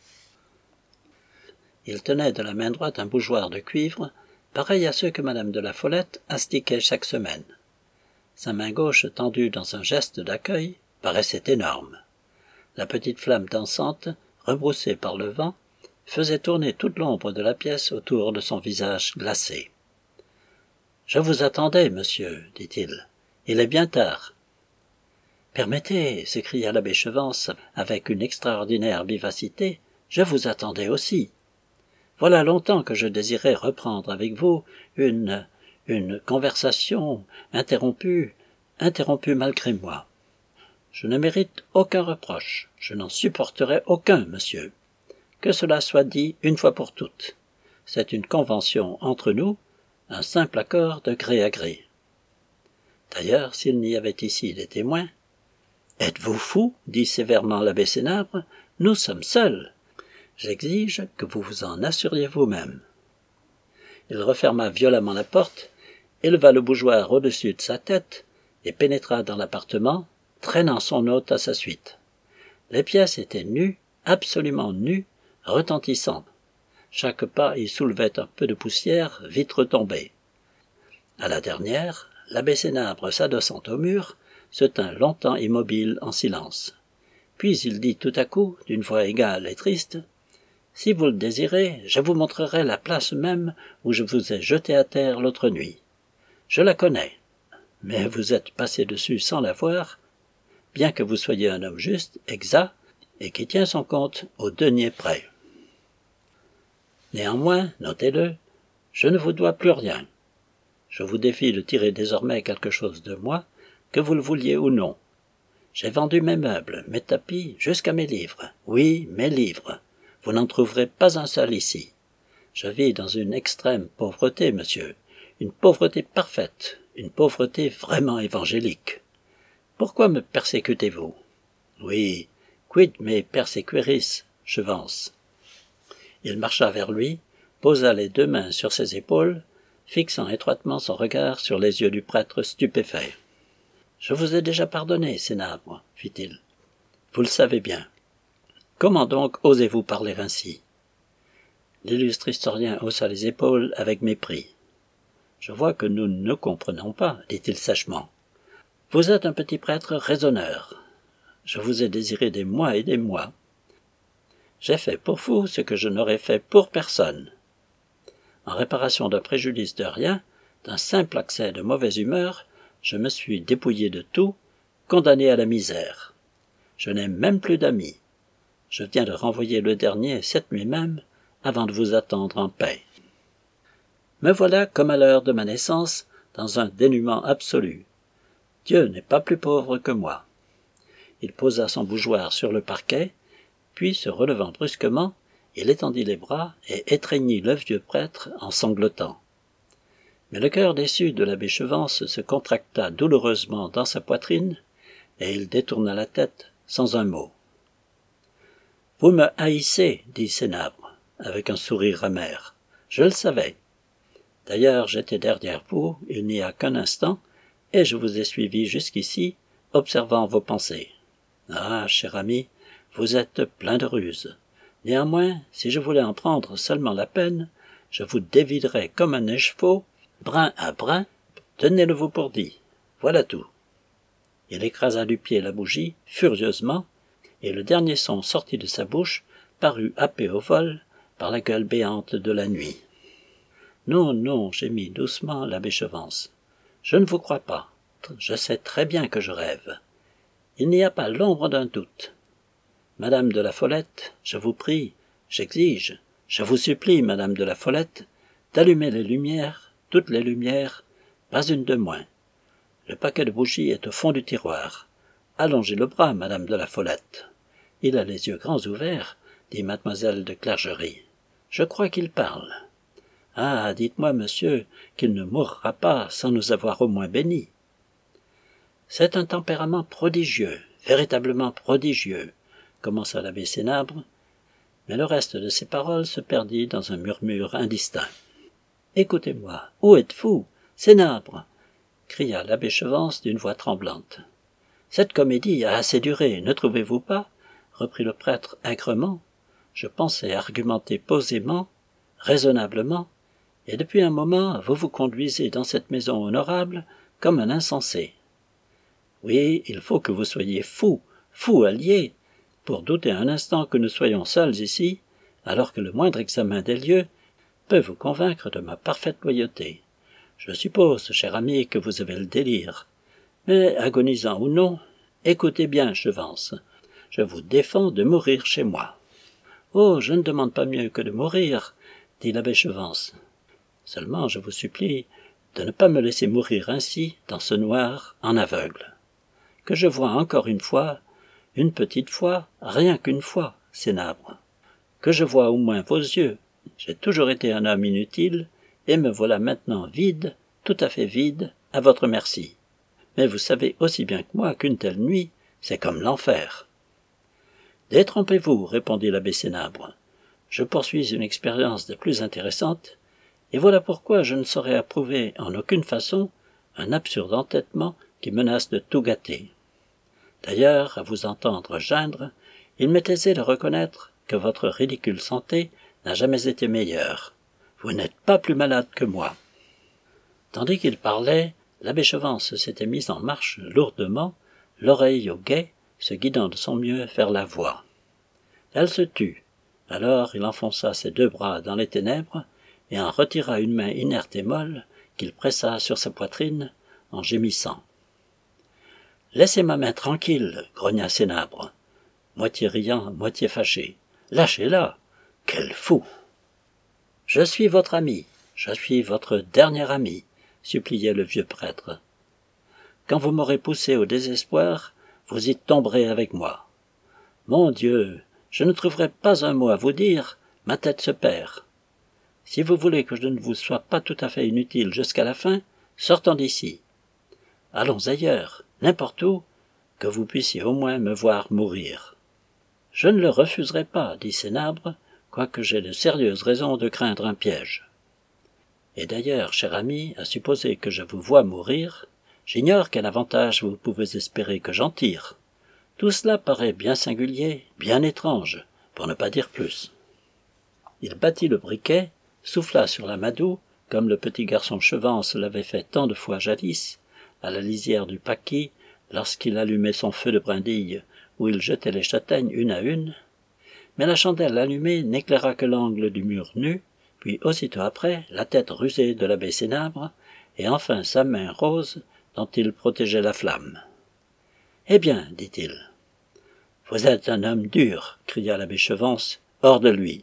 Il tenait de la main droite un bougeoir de cuivre, pareil à ceux que madame de la Follette astiquait chaque semaine. Sa main gauche, tendue dans un geste d'accueil, paraissait énorme. La petite flamme dansante, rebroussée par le vent, faisait tourner toute l'ombre de la pièce autour de son visage glacé. « Je vous attendais, monsieur, dit-il. Il est bien tard. »« Permettez, s'écria l'abbé Chevance avec une extraordinaire vivacité, je vous attendais aussi. Voilà longtemps que je désirais reprendre avec vous une conversation interrompue malgré moi. Je ne mérite aucun reproche, je n'en supporterai aucun, monsieur. Que cela soit dit une fois pour toutes. C'est une convention entre nous, un simple accord de gré à gré. D'ailleurs, s'il n'y avait ici des témoins... « Êtes-vous fou ?» dit sévèrement l'abbé Sénabre. « Nous sommes seuls. J'exige que vous vous en assuriez vous-même. » Il referma violemment la porte, éleva le bougeoir au-dessus de sa tête et pénétra dans l'appartement, traînant son hôte à sa suite. Les pièces étaient nues, absolument nues, retentissantes. Chaque pas y soulevait un peu de poussière, vite retombée. À la dernière, l'abbé Sénabre, s'adossant au mur, se tint longtemps immobile en silence. Puis il dit tout à coup, d'une voix égale et triste, « Si vous le désirez, je vous montrerai la place même où je vous ai jeté à terre l'autre nuit. Je la connais, mais vous êtes passé dessus sans la voir, bien que vous soyez un homme juste, exact, et qui tient son compte au denier près. Néanmoins, notez-le, je ne vous dois plus rien. Je vous défie de tirer désormais quelque chose de moi, que vous le vouliez ou non. J'ai vendu mes meubles, mes tapis, jusqu'à mes livres. Oui, mes livres. Vous n'en trouverez pas un seul ici. Je vis dans une extrême pauvreté, monsieur. Une pauvreté parfaite, une pauvreté vraiment évangélique. Pourquoi me persécutez-vous? Oui, quid me persequeris, Chevance. Il marcha vers lui, posa les 2 mains sur ses épaules, fixant étroitement son regard sur les yeux du prêtre stupéfait. « Je vous ai déjà pardonné, Sénabre, fit-il. Vous le savez bien. Comment donc osez-vous parler ainsi ?» L'illustre historien haussa les épaules avec mépris. « Je vois que nous ne nous comprenons pas, dit-il sèchement. Vous êtes un petit prêtre raisonneur. Je vous ai désiré des mois et des mois. J'ai fait pour vous ce que je n'aurais fait pour personne. En réparation d'un préjudice de rien, d'un simple accès de mauvaise humeur, je me suis dépouillé de tout, condamné à la misère. Je n'ai même plus d'amis. Je viens de renvoyer le dernier cette nuit même, avant de vous attendre en paix. Me voilà comme à l'heure de ma naissance, dans un dénuement absolu. Dieu n'est pas plus pauvre que moi. Il posa son bougeoir sur le parquet, puis, se relevant brusquement, il étendit les bras et étreignit le vieux prêtre en sanglotant. Mais le cœur déçu de l'abbé Chevance se contracta douloureusement dans sa poitrine, et il détourna la tête sans un mot. « Vous me haïssez, dit Sénabre, avec un sourire amer. Je le savais. D'ailleurs, j'étais derrière vous, il n'y a qu'un instant, et je vous ai suivi jusqu'ici, observant vos pensées. Ah, cher ami, vous êtes plein de ruses. Néanmoins, si je voulais en prendre seulement la peine, je vous déviderais comme un écheveau, brin à brin, tenez-le-vous pour dit. Voilà tout. » Il écrasa du pied la bougie, furieusement, et le dernier son sorti de sa bouche parut happé au vol par la gueule béante de la nuit. « Non, non, gémit doucement l'abbé Chevance. Je ne vous crois pas. Je sais très bien que je rêve. Il n'y a pas l'ombre d'un doute. Madame de la Follette, je vous prie, j'exige, je vous supplie, Madame de la Follette, d'allumer les lumières, toutes les lumières, pas une de moins. Le paquet de bougies est au fond du tiroir. Allongez le bras, Madame de la Follette. Il a les yeux grands ouverts, dit mademoiselle de Clergerie. Je crois qu'il parle. Ah, dites-moi, monsieur, qu'il ne mourra pas sans nous avoir au moins bénis. C'est un tempérament prodigieux, véritablement prodigieux, commença l'abbé Sénabre, mais le reste de ses paroles se perdit dans un murmure indistinct. « Écoutez-moi, où êtes-vous, Sénabre ?» cria l'abbé Chevance d'une voix tremblante. « Cette comédie a assez duré, ne trouvez-vous pas ?» reprit le prêtre aigrement. « Je pensais argumenter posément, raisonnablement, et depuis un moment vous vous conduisez dans cette maison honorable comme un insensé. Oui, il faut que vous soyez fou, fou allié, pour douter un instant que nous soyons seuls ici, alors que le moindre examen des lieux peut vous convaincre de ma parfaite loyauté. Je suppose, cher ami, que vous avez le délire. Mais, agonisant ou non, écoutez bien, Chevance, je vous défends de mourir chez moi. »« Oh, je ne demande pas mieux que de mourir, » dit l'abbé Chevance. « Seulement, je vous supplie de ne pas me laisser mourir ainsi, dans ce noir, en aveugle. Que je voie encore une petite fois, rien qu'une fois, Sénabre. Que je voie au moins vos yeux. J'ai toujours été un homme inutile, et me voilà maintenant vide, tout à fait vide, à votre merci. Mais vous savez aussi bien que moi qu'une telle nuit, c'est comme l'enfer. »« Détrompez-vous, répondit l'abbé Sénabre. Je poursuis une expérience des plus intéressantes, et voilà pourquoi je ne saurais approuver en aucune façon un absurde entêtement qui menace de tout gâter. D'ailleurs, à vous entendre geindre, il m'est aisé de reconnaître que votre ridicule santé n'a jamais été meilleure. Vous n'êtes pas plus malade que moi. » Tandis qu'il parlait, l'abbé Chevance s'était mis en marche lourdement, l'oreille au guet, se guidant de son mieux vers la voie. Elle se tut. Alors il enfonça ses deux bras dans les ténèbres et en retira une main inerte et molle qu'il pressa sur sa poitrine en gémissant. « Laissez ma main tranquille, grogna Sénabre, moitié riant, moitié fâché. Lâchez-la. Quel fou !»« Je suis votre ami, je suis votre dernier ami, » suppliait le vieux prêtre. « Quand vous m'aurez poussé au désespoir, vous y tomberez avec moi. Mon Dieu, je ne trouverai pas un mot à vous dire, ma tête se perd. Si vous voulez que je ne vous sois pas tout à fait inutile jusqu'à la fin, sortons d'ici. Allons ailleurs, n'importe où, que vous puissiez au moins me voir mourir. »« Je ne le refuserai pas, » dit Sénabre, quoique j'aie de sérieuses raisons de craindre un piège. Et d'ailleurs, cher ami, à supposer que je vous vois mourir, j'ignore quel avantage vous pouvez espérer que j'en tire. Tout cela paraît bien singulier, bien étrange, pour ne pas dire plus. Il battit le briquet, souffla sur l'amadou, comme le petit garçon Chevance l'avait fait tant de fois jadis, à la lisière du paquis, lorsqu'il allumait son feu de brindille, où il jetait les châtaignes une à une, mais la chandelle allumée n'éclaira que l'angle du mur nu, puis aussitôt après la tête rusée de l'abbé Sénabre, et enfin sa main rose dont il protégeait la flamme. « Eh bien, dit-il. « Vous êtes un homme dur, cria l'abbé Chevance, hors de lui.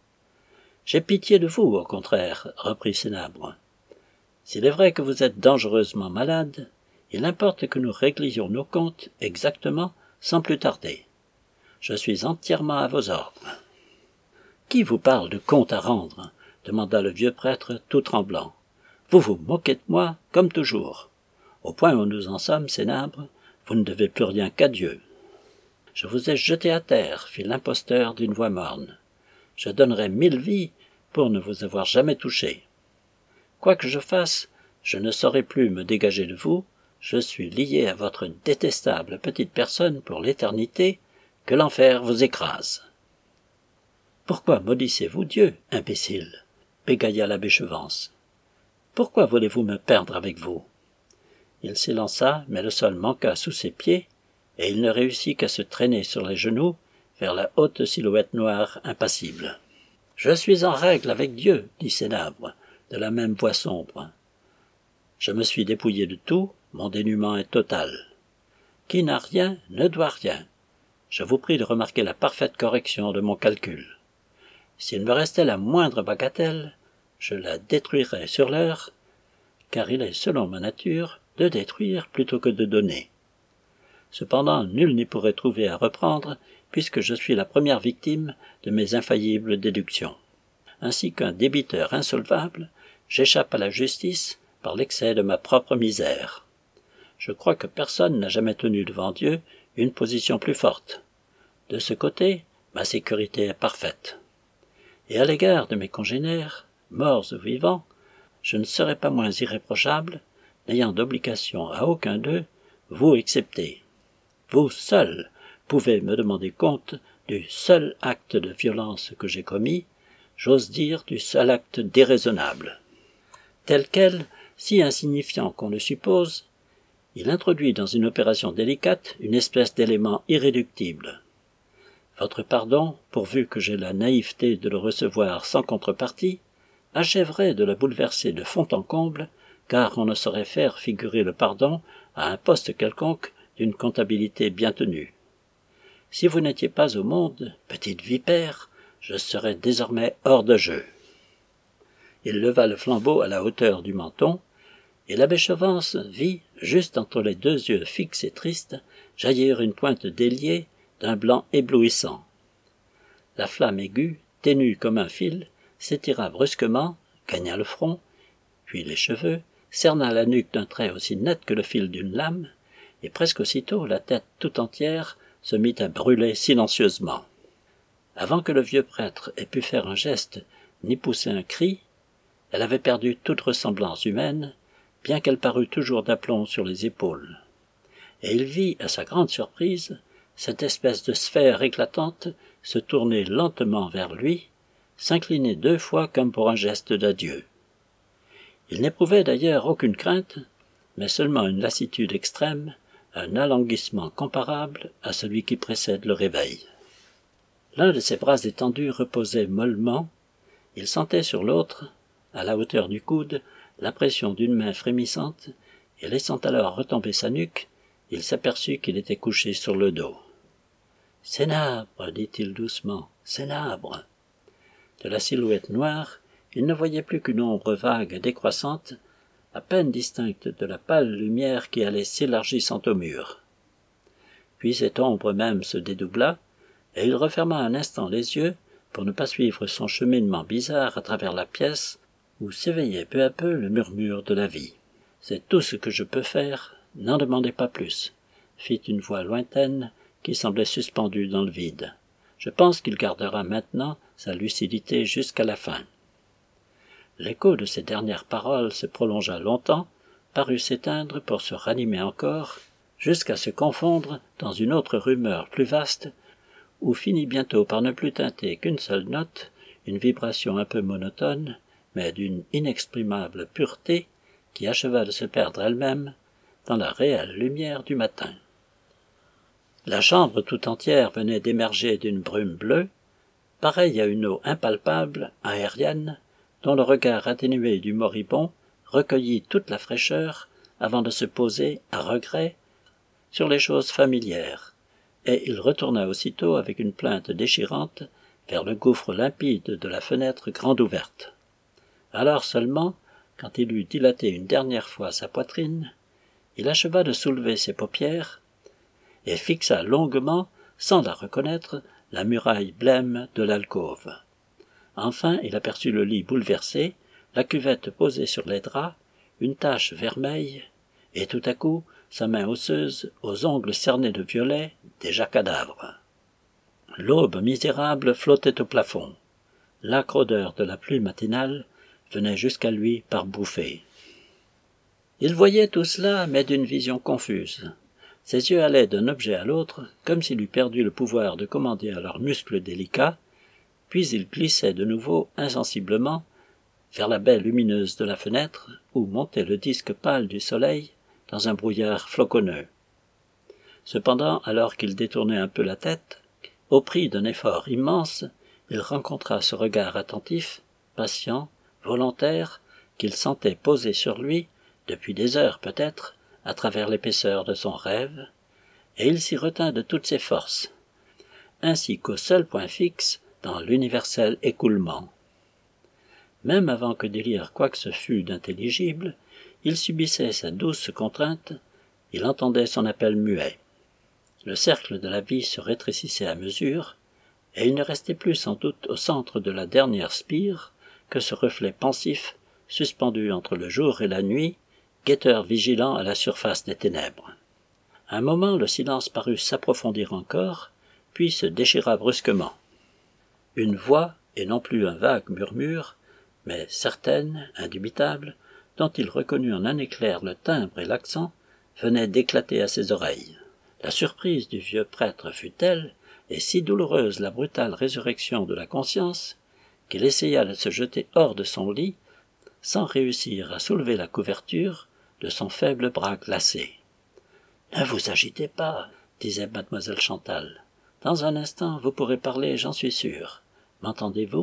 J'ai pitié de vous, au contraire, reprit Sénabre. S'il est vrai que vous êtes dangereusement malade, il importe que nous réglions nos comptes exactement sans plus tarder. Je suis entièrement à vos ordres. Qui vous parle de comptes à rendre? Demanda le vieux prêtre tout tremblant. Vous vous moquez de moi, comme toujours. Au point où nous en sommes, Sénabre, vous ne devez plus rien qu'à Dieu. Je vous ai jeté à terre, fit l'imposteur d'une voix morne. Je donnerais 1000 vies pour ne vous avoir jamais touché. Quoi que je fasse, je ne saurais plus me dégager de vous, je suis lié à votre détestable petite personne pour l'éternité, que l'enfer vous écrase. Pourquoi maudissez-vous Dieu, imbécile? Bégaya l'abbé Chevance. Pourquoi voulez-vous me perdre avec vous? Il s'élança, mais le sol manqua sous ses pieds, et il ne réussit qu'à se traîner sur les genoux vers la haute silhouette noire impassible. « Je suis en règle avec Dieu, dit Sénabre, de la même voix sombre. Je me suis dépouillé de tout, mon dénuement est total. Qui n'a rien ne doit rien. Je vous prie de remarquer la parfaite correction de mon calcul. S'il me restait la moindre bagatelle, je la détruirais sur l'heure, car il est, selon ma nature, de détruire plutôt que de donner. Cependant, nul n'y pourrait trouver à reprendre, puisque je suis la première victime de mes infaillibles déductions. Ainsi qu'un débiteur insolvable, j'échappe à la justice par l'excès de ma propre misère. Je crois que personne n'a jamais tenu devant Dieu une position plus forte. De ce côté, ma sécurité est parfaite. Et à l'égard de mes congénères, morts ou vivants, je ne serai pas moins irréprochable, n'ayant d'obligation à aucun d'eux, vous excepté. Vous seul pouvez me demander compte du seul acte de violence que j'ai commis, j'ose dire du seul acte déraisonnable. Tel quel, si insignifiant qu'on le suppose, il introduit dans une opération délicate une espèce d'élément irréductible. Votre pardon, pourvu que j'aie la naïveté de le recevoir sans contrepartie, achèverait de la bouleverser de fond en comble, car on ne saurait faire figurer le pardon à un poste quelconque d'une comptabilité bien tenue. Si vous n'étiez pas au monde, petite vipère, je serais désormais hors de jeu. Il leva le flambeau à la hauteur du menton, et l'abbé Chevance vit, juste entre les deux yeux fixes et tristes, jaillir une pointe déliée d'un blanc éblouissant. La flamme aiguë, ténue comme un fil, s'étira brusquement, gagna le front, puis les cheveux, cerna la nuque d'un trait aussi net que le fil d'une lame, et presque aussitôt la tête tout entière se mit à brûler silencieusement. Avant que le vieux prêtre ait pu faire un geste ni pousser un cri, elle avait perdu toute ressemblance humaine, bien qu'elle parût toujours d'aplomb sur les épaules. Et il vit, à sa grande surprise, cette espèce de sphère éclatante se tourner lentement vers lui, s'incliner 2 fois comme pour un geste d'adieu. Il n'éprouvait d'ailleurs aucune crainte, mais seulement une lassitude extrême, un alanguissement comparable à celui qui précède le réveil. L'un de ses bras étendus reposait mollement, il sentait sur l'autre, à la hauteur du coude, la pression d'une main frémissante, et laissant alors retomber sa nuque, il s'aperçut qu'il était couché sur le dos. « Sénabre, dit-il doucement, Sénabre !» De la silhouette noire, il ne voyait plus qu'une ombre vague et décroissante, à peine distincte de la pâle lumière qui allait s'élargissant au mur. Puis cette ombre même se dédoubla, et il referma un instant les yeux pour ne pas suivre son cheminement bizarre à travers la pièce où s'éveillait peu à peu le murmure de la vie. « C'est tout ce que je peux faire, n'en demandez pas plus, » fit une voix lointaine qui semblait suspendue dans le vide. « Je pense qu'il gardera maintenant sa lucidité jusqu'à la fin. » L'écho de ces dernières paroles se prolongea longtemps, parut s'éteindre pour se ranimer encore, jusqu'à se confondre dans une autre rumeur plus vaste, où finit bientôt par ne plus teinter qu'une seule note, une vibration un peu monotone, mais d'une inexprimable pureté, qui acheva de se perdre elle-même dans la réelle lumière du matin. La chambre tout entière venait d'émerger d'une brume bleue, pareille à une eau impalpable, aérienne, dont le regard atténué du moribond recueillit toute la fraîcheur avant de se poser, à regret, sur les choses familières, et il retourna aussitôt avec une plainte déchirante vers le gouffre limpide de la fenêtre grande ouverte. Alors seulement, quand il eut dilaté une dernière fois sa poitrine, il acheva de soulever ses paupières et fixa longuement, sans la reconnaître, la muraille blême de l'alcôve. Enfin, il aperçut le lit bouleversé, la cuvette posée sur les draps, une tache vermeille, et tout à coup, sa main osseuse, aux ongles cernés de violet, déjà cadavre. L'aube misérable flottait au plafond. L'âcre odeur de la pluie matinale venait jusqu'à lui par bouffées. Il voyait tout cela, mais d'une vision confuse. Ses yeux allaient d'un objet à l'autre, comme s'il eût perdu le pouvoir de commander à leurs muscles délicats, puis il glissait de nouveau insensiblement vers la baie lumineuse de la fenêtre, où montait le disque pâle du soleil dans un brouillard floconneux. Cependant, alors qu'il détournait un peu la tête, au prix d'un effort immense, il rencontra ce regard attentif, patient, volontaire, qu'il sentait poser sur lui, depuis des heures peut-être, à travers l'épaisseur de son rêve, et il s'y retint de toutes ses forces, ainsi qu'au seul point fixe dans l'universel écoulement. Même avant que d'élire quoi que ce fût d'intelligible, il subissait sa douce contrainte, il entendait son appel muet. Le cercle de la vie se rétrécissait à mesure, et il ne restait plus sans doute au centre de la dernière spire que ce reflet pensif, suspendu entre le jour et la nuit, guetteur vigilant à la surface des ténèbres. Un moment, le silence parut s'approfondir encore, puis se déchira brusquement. Une voix, et non plus un vague murmure, mais certaine, indubitable, dont il reconnut en un éclair le timbre et l'accent, venait d'éclater à ses oreilles. La surprise du vieux prêtre fut telle, et si douloureuse la brutale résurrection de la conscience, qu'il essaya de se jeter hors de son lit, sans réussir à soulever la couverture de son faible bras glacé. « Ne vous agitez pas, disait mademoiselle Chantal. Dans un instant, vous pourrez parler, j'en suis sûr. M'entendez-vous »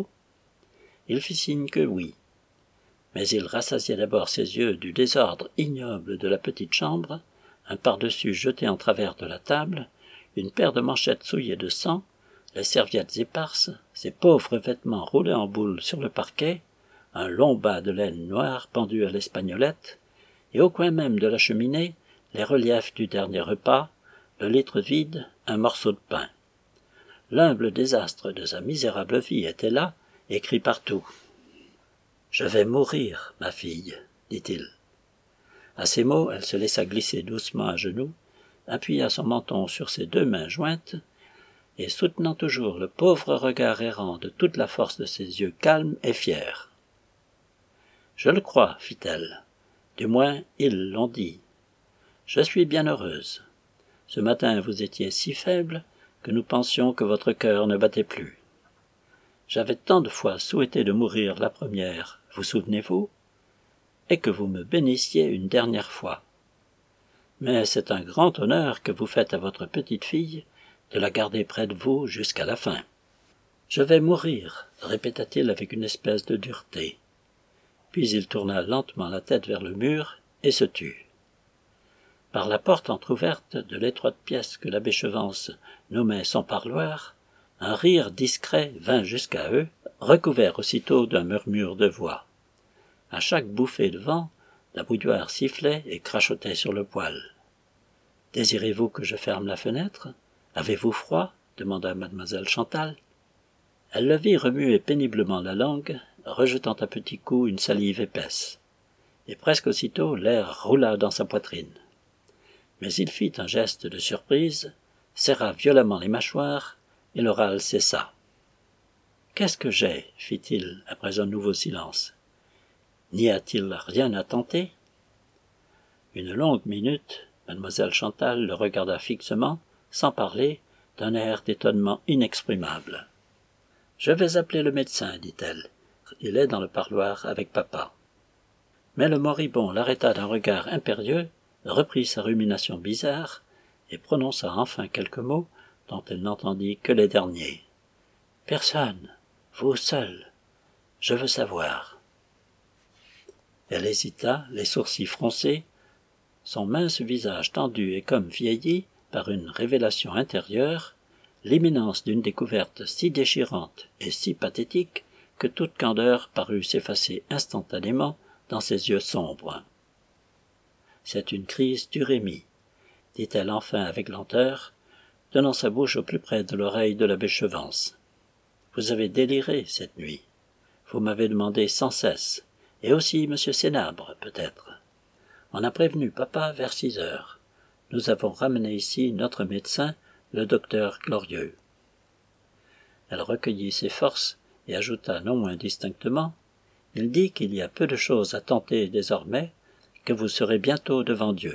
Il fit signe que oui. Mais il rassasiait d'abord ses yeux du désordre ignoble de la petite chambre, un pardessus jeté en travers de la table, une paire de manchettes souillées de sang, les serviettes éparses, ses pauvres vêtements roulés en boule sur le parquet, un long bas de laine noire pendu à l'espagnolette, et au coin même de la cheminée, les reliefs du dernier repas, le litre vide, un morceau de pain. L'humble désastre de sa misérable vie était là, écrit partout. « Je vais mourir, ma fille, dit-il. » À ces mots, elle se laissa glisser doucement à genoux, appuya son menton sur ses deux mains jointes, et soutenant toujours le pauvre regard errant de toute la force de ses yeux calmes et fiers. « Je le crois, fit-elle. Du moins, ils l'ont dit. Je suis bien heureuse. Ce matin, vous étiez si faible que nous pensions que votre cœur ne battait plus. J'avais tant de fois souhaité de mourir la première, vous souvenez-vous, et que vous me bénissiez une dernière fois. Mais c'est un grand honneur que vous faites à votre petite fille de la garder près de vous jusqu'à la fin. Je vais mourir, répéta-t-il avec une espèce de dureté. Puis il tourna lentement la tête vers le mur et se tut. Par la porte entr'ouverte de l'étroite pièce que l'abbé Chevance nommait son parloir, un rire discret vint jusqu'à eux, recouvert aussitôt d'un murmure de voix. À chaque bouffée de vent, la bouilloire sifflait et crachotait sur le poêle. « Désirez-vous que je ferme la fenêtre ? Avez-vous froid » demanda mademoiselle Chantal. Elle le vit remuer péniblement la langue, rejetant à petits coups une salive épaisse. Et presque aussitôt l'air roula dans sa poitrine. Mais il fit un geste de surprise, serra violemment les mâchoires, et le râle cessa. « Qu'est-ce que j'ai » fit-il après un nouveau silence. « N'y a-t-il rien à tenter » Une longue minute, mademoiselle Chantal le regarda fixement, sans parler, d'un air d'étonnement inexprimable. « Je vais appeler le médecin, dit-elle. Il est dans le parloir avec papa. » Mais le moribond l'arrêta d'un regard impérieux, reprit sa rumination bizarre, et prononça enfin quelques mots dont elle n'entendit que les derniers. « Personne, vous seul, je veux savoir. » Elle hésita, les sourcils froncés, son mince visage tendu et comme vieilli par une révélation intérieure, l'imminence d'une découverte si déchirante et si pathétique que toute candeur parut s'effacer instantanément dans ses yeux sombres. « C'est une crise d'urémie, » dit-elle enfin avec lenteur, tenant sa bouche au plus près de l'oreille de l'abbé Chevance. « Vous avez déliré cette nuit. Vous m'avez demandé sans cesse, et aussi M. Sénabre, peut-être. On a prévenu papa vers 6 heures. Nous avons ramené ici notre médecin, le docteur Glorieux. » Elle recueillit ses forces et ajouta non moins distinctement, « Il dit qu'il y a peu de choses à tenter désormais, que vous serez bientôt devant Dieu. »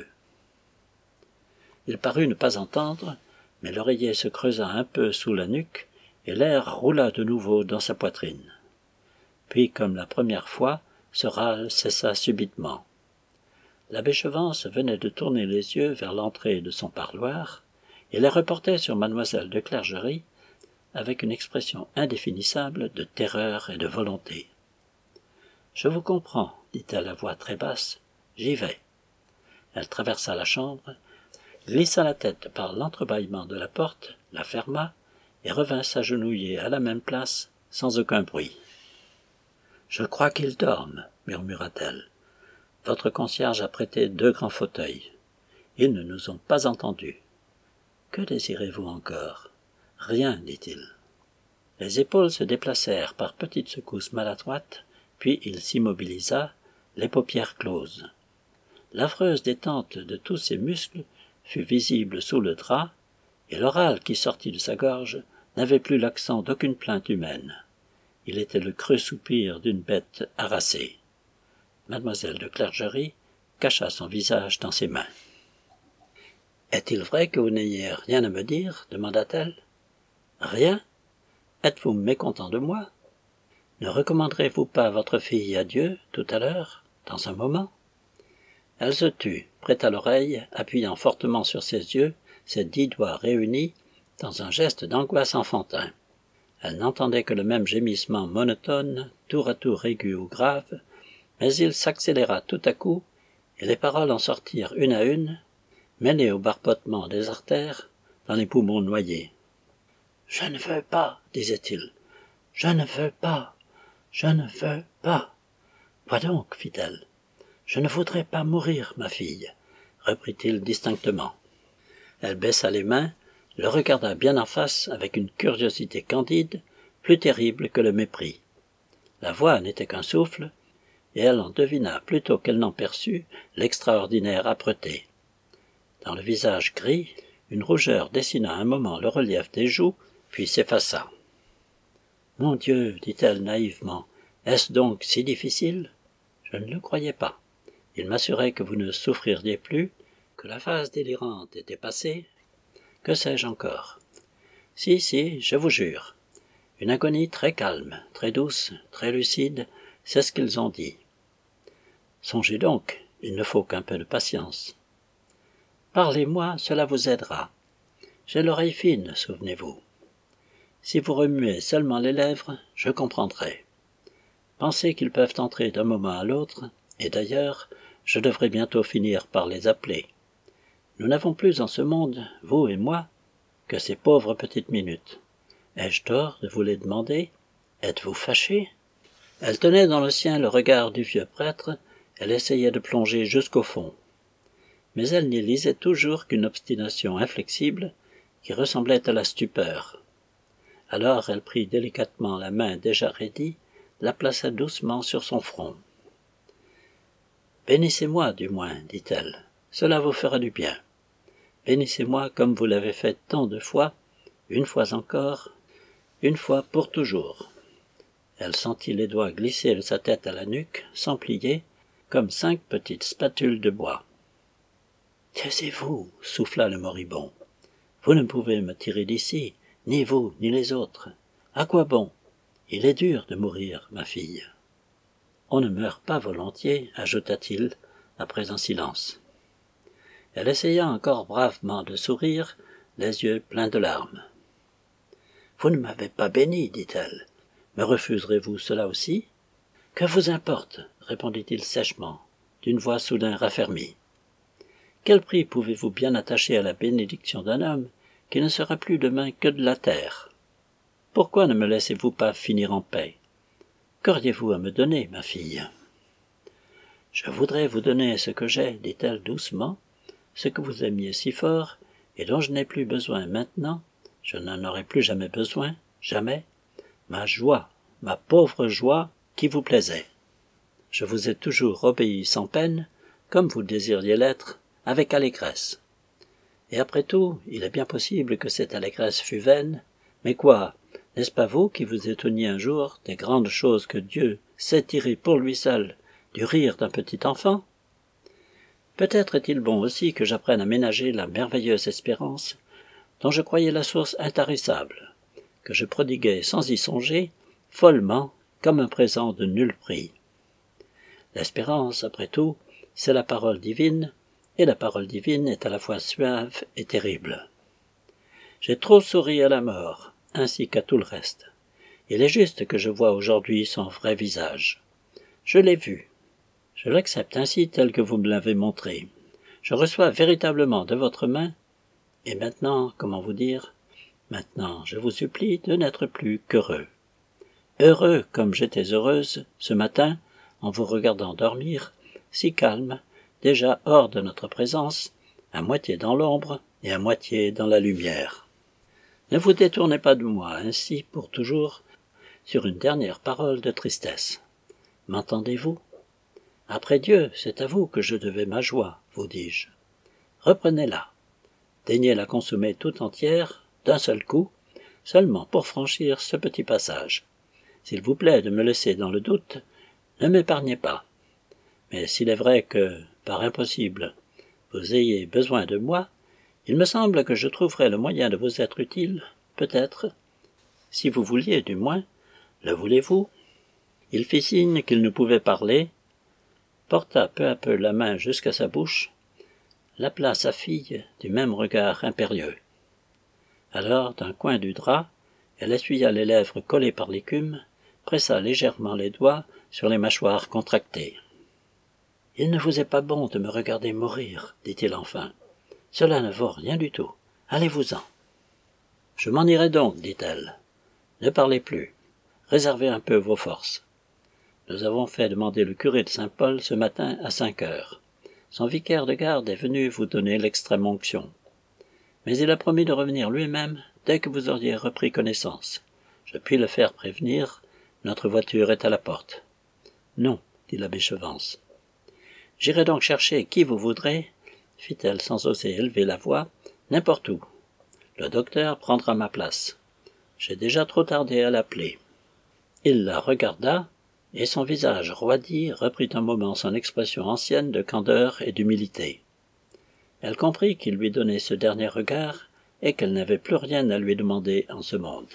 Il parut ne pas entendre, mais l'oreiller se creusa un peu sous la nuque, et l'air roula de nouveau dans sa poitrine. Puis, comme la première fois, ce râle cessa subitement. L'abbé Chevance venait de tourner les yeux vers l'entrée de son parloir, et les reportait sur mademoiselle de Clergerie avec une expression indéfinissable de terreur et de volonté. « Je vous comprends, dit-elle à voix très basse, j'y vais. » Elle traversa la chambre, glissa la tête par l'entrebâillement de la porte, la ferma, et revint s'agenouiller à la même place, sans aucun bruit. « Je crois qu'ils dorment, murmura-t-elle. Votre concierge a prêté 2 grands fauteuils. Ils ne nous ont pas entendus. Que désirez-vous encore ? Rien, dit-il. Les épaules se déplacèrent par petites secousses maladroites, puis il s'immobilisa, les paupières closes. L'affreuse détente de tous ses muscles fut visible sous le drap, et l'oral qui sortit de sa gorge n'avait plus l'accent d'aucune plainte humaine. Il était le creux soupir d'une bête harassée. Mademoiselle de Clergerie cacha son visage dans ses mains. « Est-il vrai que vous n'ayez rien à me dire ? » demanda-t-elle. « Rien ? Êtes-vous mécontent de moi ? Ne recommanderez-vous pas votre fille à Dieu, tout à l'heure, dans un moment ?» Elle se tut, prête à l'oreille, appuyant fortement sur ses yeux, ses 10 doigts réunis, dans un geste d'angoisse enfantin. Elle n'entendait que le même gémissement monotone, tour à tour aigu ou grave, mais il s'accéléra tout à coup, et les paroles en sortirent une à une, mêlées au barbotement des artères, dans les poumons noyés. « Je ne veux pas, disait-il. « Je ne veux pas. Je ne veux pas. »« Vois donc, fit-elle. Je ne voudrais pas mourir, ma fille, reprit-il distinctement. Elle baissa les mains, le regarda bien en face avec une curiosité candide, plus terrible que le mépris. La voix n'était qu'un souffle, et elle en devina plutôt qu'elle n'en perçut l'extraordinaire âpreté. Dans le visage gris, une rougeur dessina un moment le relief des joues, puis s'effaça. « Mon Dieu, dit-elle naïvement, est-ce donc si difficile ? Je ne le croyais pas. Il m'assurait que vous ne souffririez plus, que la phase délirante était passée. Que sais-je encore ? Si, je vous jure. Une agonie très calme, très douce, très lucide, c'est ce qu'ils ont dit. Songez donc, il ne faut qu'un peu de patience. Parlez-moi, cela vous aidera. J'ai l'oreille fine, souvenez-vous. Si vous remuez seulement les lèvres, je comprendrai. Pensez qu'ils peuvent entrer d'un moment à l'autre, et d'ailleurs, je devrais bientôt finir par les appeler. Nous n'avons plus en ce monde, vous et moi, que ces pauvres petites minutes. Ai-je tort de vous les demander ? Êtes-vous fâché ? Elle tenait dans le sien le regard du vieux prêtre, elle essayait de plonger jusqu'au fond. Mais elle n'y lisait toujours qu'une obstination inflexible qui ressemblait à la stupeur. Alors elle prit délicatement la main déjà raidie, la plaça doucement sur son front. « Bénissez-moi, du moins, dit-elle, cela vous fera du bien. Bénissez-moi comme vous l'avez fait tant de fois, une fois encore, une fois pour toujours. » Elle sentit les doigts glisser de sa tête à la nuque, sans plier, comme 5 petites spatules de bois. « Taisez-vous, souffla le moribond. Vous ne pouvez me tirer d'ici, ni vous, ni les autres. À quoi bon ? Il est dur de mourir, ma fille. On ne meurt pas volontiers, ajouta-t-il, après un silence. Elle essaya encore bravement de sourire, les yeux pleins de larmes. Vous ne m'avez pas béni, dit-elle. Me refuserez-vous cela aussi ? Que vous importe ? répondit-il sèchement, d'une voix soudain raffermie. Quel prix pouvez-vous bien attacher à la bénédiction d'un homme qui ne sera plus demain que de la terre? Pourquoi ne me laissez-vous pas finir en paix? Qu'auriez-vous à me donner, ma fille? Je voudrais vous donner ce que j'ai, dit-elle doucement, ce que vous aimiez si fort, et dont je n'ai plus besoin maintenant, je n'en aurai plus jamais besoin, jamais, ma joie, ma pauvre joie qui vous plaisait. Je vous ai toujours obéi sans peine, comme vous désiriez l'être, avec allégresse. Et après tout, il est bien possible que cette allégresse fût vaine, mais quoi, n'est-ce pas vous qui vous étonniez un jour des grandes choses que Dieu sait tirer pour lui seul du rire d'un petit enfant? Peut-être est-il bon aussi que j'apprenne à ménager la merveilleuse espérance dont je croyais la source intarissable, que je prodiguais sans y songer, follement, comme un présent de nul prix. L'espérance, après tout, c'est la parole divine, et la parole divine est à la fois suave et terrible. J'ai trop souri à la mort, ainsi qu'à tout le reste. Il est juste que je vois aujourd'hui son vrai visage. Je l'ai vu. Je l'accepte ainsi tel que vous me l'avez montré. Je reçois véritablement de votre main, et maintenant, comment vous dire, maintenant je vous supplie de n'être plus qu'heureux. Heureux comme j'étais heureuse ce matin, en vous regardant dormir, si calme, déjà hors de notre présence, à moitié dans l'ombre et à moitié dans la lumière. Ne vous détournez pas de moi ainsi pour toujours sur une dernière parole de tristesse. M'entendez-vous? Après Dieu, c'est à vous que je devais ma joie, vous dis-je. Reprenez-la. Daignez la consommer tout entière, d'un seul coup, seulement pour franchir ce petit passage. S'il vous plaît de me laisser dans le doute, ne m'épargnez pas. Mais s'il est vrai que, par impossible, vous ayez besoin de moi, il me semble que je trouverai le moyen de vous être utile, peut-être, si vous vouliez du moins, le voulez-vous? Il fit signe qu'il ne pouvait parler, porta peu à peu la main jusqu'à sa bouche, l'appela sa fille du même regard impérieux. Alors, d'un coin du drap, elle essuya les lèvres collées par l'écume, pressa légèrement les doigts sur les mâchoires contractées. « Il ne vous est pas bon de me regarder mourir, dit-il enfin. Cela ne vaut rien du tout. Allez-vous-en. » « Je m'en irai donc, dit-elle. Ne parlez plus. Réservez un peu vos forces. Nous avons fait demander le curé de Saint-Paul ce matin à 5 heures. Son vicaire de garde est venu vous donner l'extrême-onction. Mais il a promis de revenir lui-même dès que vous auriez repris connaissance. Je puis le faire prévenir, notre voiture est à la porte. Non, dit l'abbé Chevance. J'irai donc chercher qui vous voudrez, fit-elle sans oser élever la voix, n'importe où. Le docteur prendra ma place. J'ai déjà trop tardé à l'appeler. Il la regarda, et son visage roidi reprit un moment son expression ancienne de candeur et d'humilité. Elle comprit qu'il lui donnait ce dernier regard, et qu'elle n'avait plus rien à lui demander en ce monde.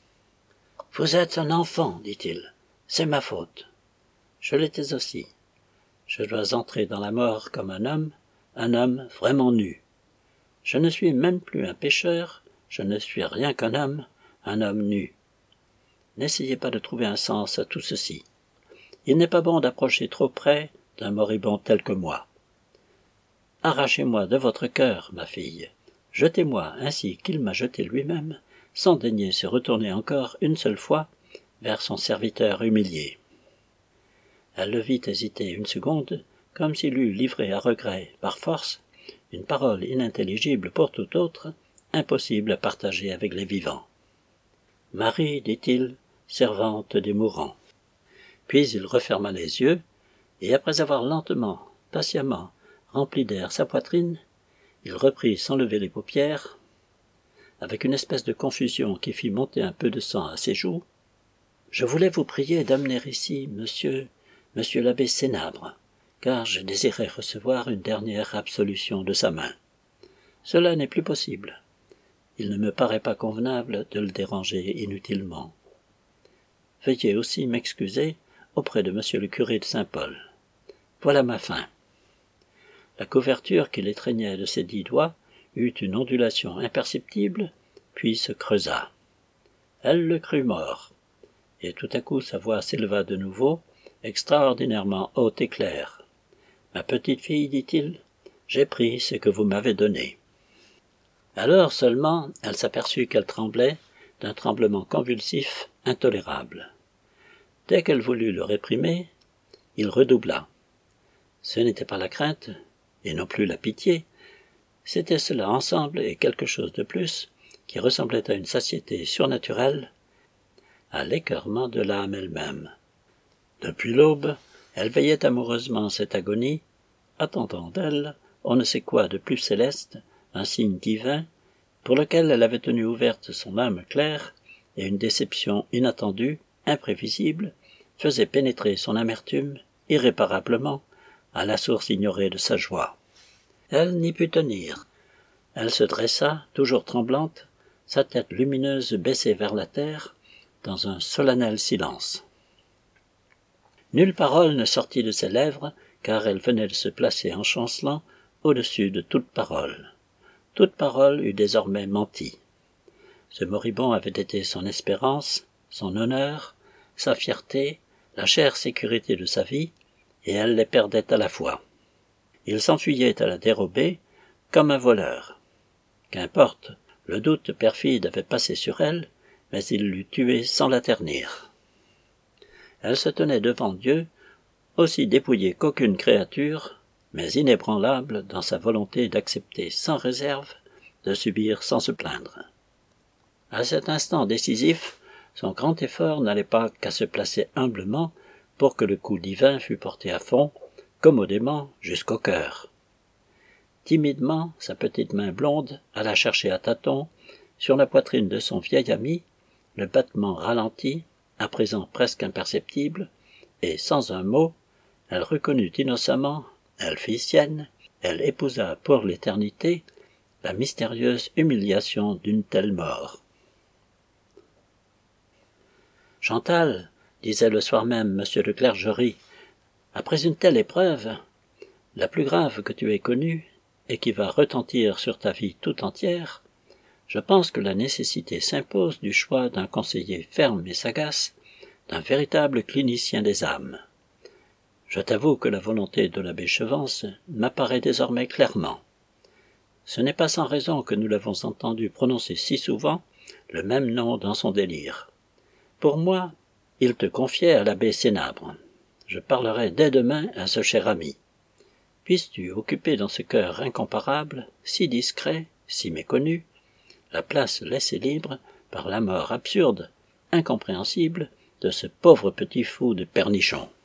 « Vous êtes un enfant, dit-il. C'est ma faute. Je l'étais aussi. Je dois entrer dans la mort comme un homme vraiment nu. Je ne suis même plus un pécheur, je ne suis rien qu'un homme nu. N'essayez pas de trouver un sens à tout ceci. Il n'est pas bon d'approcher trop près d'un moribond tel que moi. Arrachez-moi de votre cœur, ma fille. Jetez-moi ainsi qu'il m'a jeté lui-même, sans daigner se retourner encore une seule fois vers son serviteur humilié. » Elle le vit hésiter une seconde, comme s'il eût livré à regret, par force, une parole inintelligible pour tout autre, impossible à partager avec les vivants. « Marie, dit-il, servante des mourants. » Puis il referma les yeux, et après avoir lentement, patiemment, rempli d'air sa poitrine, il reprit sans lever les paupières, avec une espèce de confusion qui fit monter un peu de sang à ses joues. « Je voulais vous prier d'amener ici, monsieur l'abbé Sénabre, car je désirais recevoir une dernière absolution de sa main. Cela n'est plus possible. Il ne me paraît pas convenable de le déranger inutilement. Veuillez aussi m'excuser auprès de monsieur le curé de Saint-Paul. Voilà ma fin. » La couverture qui l'étreignait de ses 10 doigts eut une ondulation imperceptible, puis se creusa. Elle le crut mort, et tout à coup sa voix s'éleva de nouveau, extraordinairement haute et claire. « Ma petite fille, dit-il, j'ai pris ce que vous m'avez donné. » Alors seulement elle s'aperçut qu'elle tremblait d'un tremblement convulsif intolérable. Dès qu'elle voulut le réprimer, il redoubla. Ce n'était pas la crainte, et non plus la pitié, c'était cela ensemble et quelque chose de plus qui ressemblait à une satiété surnaturelle, à l'écœurement de l'âme elle-même. Depuis l'aube, elle veillait amoureusement cette agonie, attendant d'elle on ne sait quoi de plus céleste, un signe divin, pour lequel elle avait tenu ouverte son âme claire, et une déception inattendue, imprévisible, faisait pénétrer son amertume, irréparablement, à la source ignorée de sa joie. Elle n'y put tenir. Elle se dressa, toujours tremblante, sa tête lumineuse baissée vers la terre, dans un solennel silence. Nulle parole ne sortit de ses lèvres, car elle venait de se placer en chancelant au-dessus de toute parole. Toute parole eût désormais menti. Ce moribond avait été son espérance, son honneur, sa fierté, la chère sécurité de sa vie, et elle les perdait à la fois. Il s'enfuyait à la dérobée, comme un voleur. Qu'importe, le doute perfide avait passé sur elle, mais il l'eût tuée sans la ternir. Elle se tenait devant Dieu, aussi dépouillée qu'aucune créature, mais inébranlable dans sa volonté d'accepter sans réserve, de subir sans se plaindre. À cet instant décisif, son grand effort n'allait pas qu'à se placer humblement pour que le coup divin fût porté à fond, commodément, jusqu'au cœur. Timidement, sa petite main blonde alla chercher à tâtons, sur la poitrine de son vieil ami, le battement ralenti, à présent presque imperceptible, et sans un mot, elle reconnut innocemment, elle fit sienne, elle épousa pour l'éternité la mystérieuse humiliation d'une telle mort. « Chantal, disait le soir même monsieur de Clergerie, après une telle épreuve, la plus grave que tu aies connue, et qui va retentir sur ta vie tout entière, je pense que la nécessité s'impose du choix d'un conseiller ferme et sagace, d'un véritable clinicien des âmes. Je t'avoue que la volonté de l'abbé Chevance m'apparaît désormais clairement. Ce n'est pas sans raison que nous l'avons entendu prononcer si souvent le même nom dans son délire. Pour moi, il te confiait à l'abbé Sénabre. Je parlerai dès demain à ce cher ami. Puisses-tu occuper dans ce cœur incomparable, si discret, si méconnu, la place laissée libre par la mort absurde, incompréhensible, de ce pauvre petit fou de Pernichon.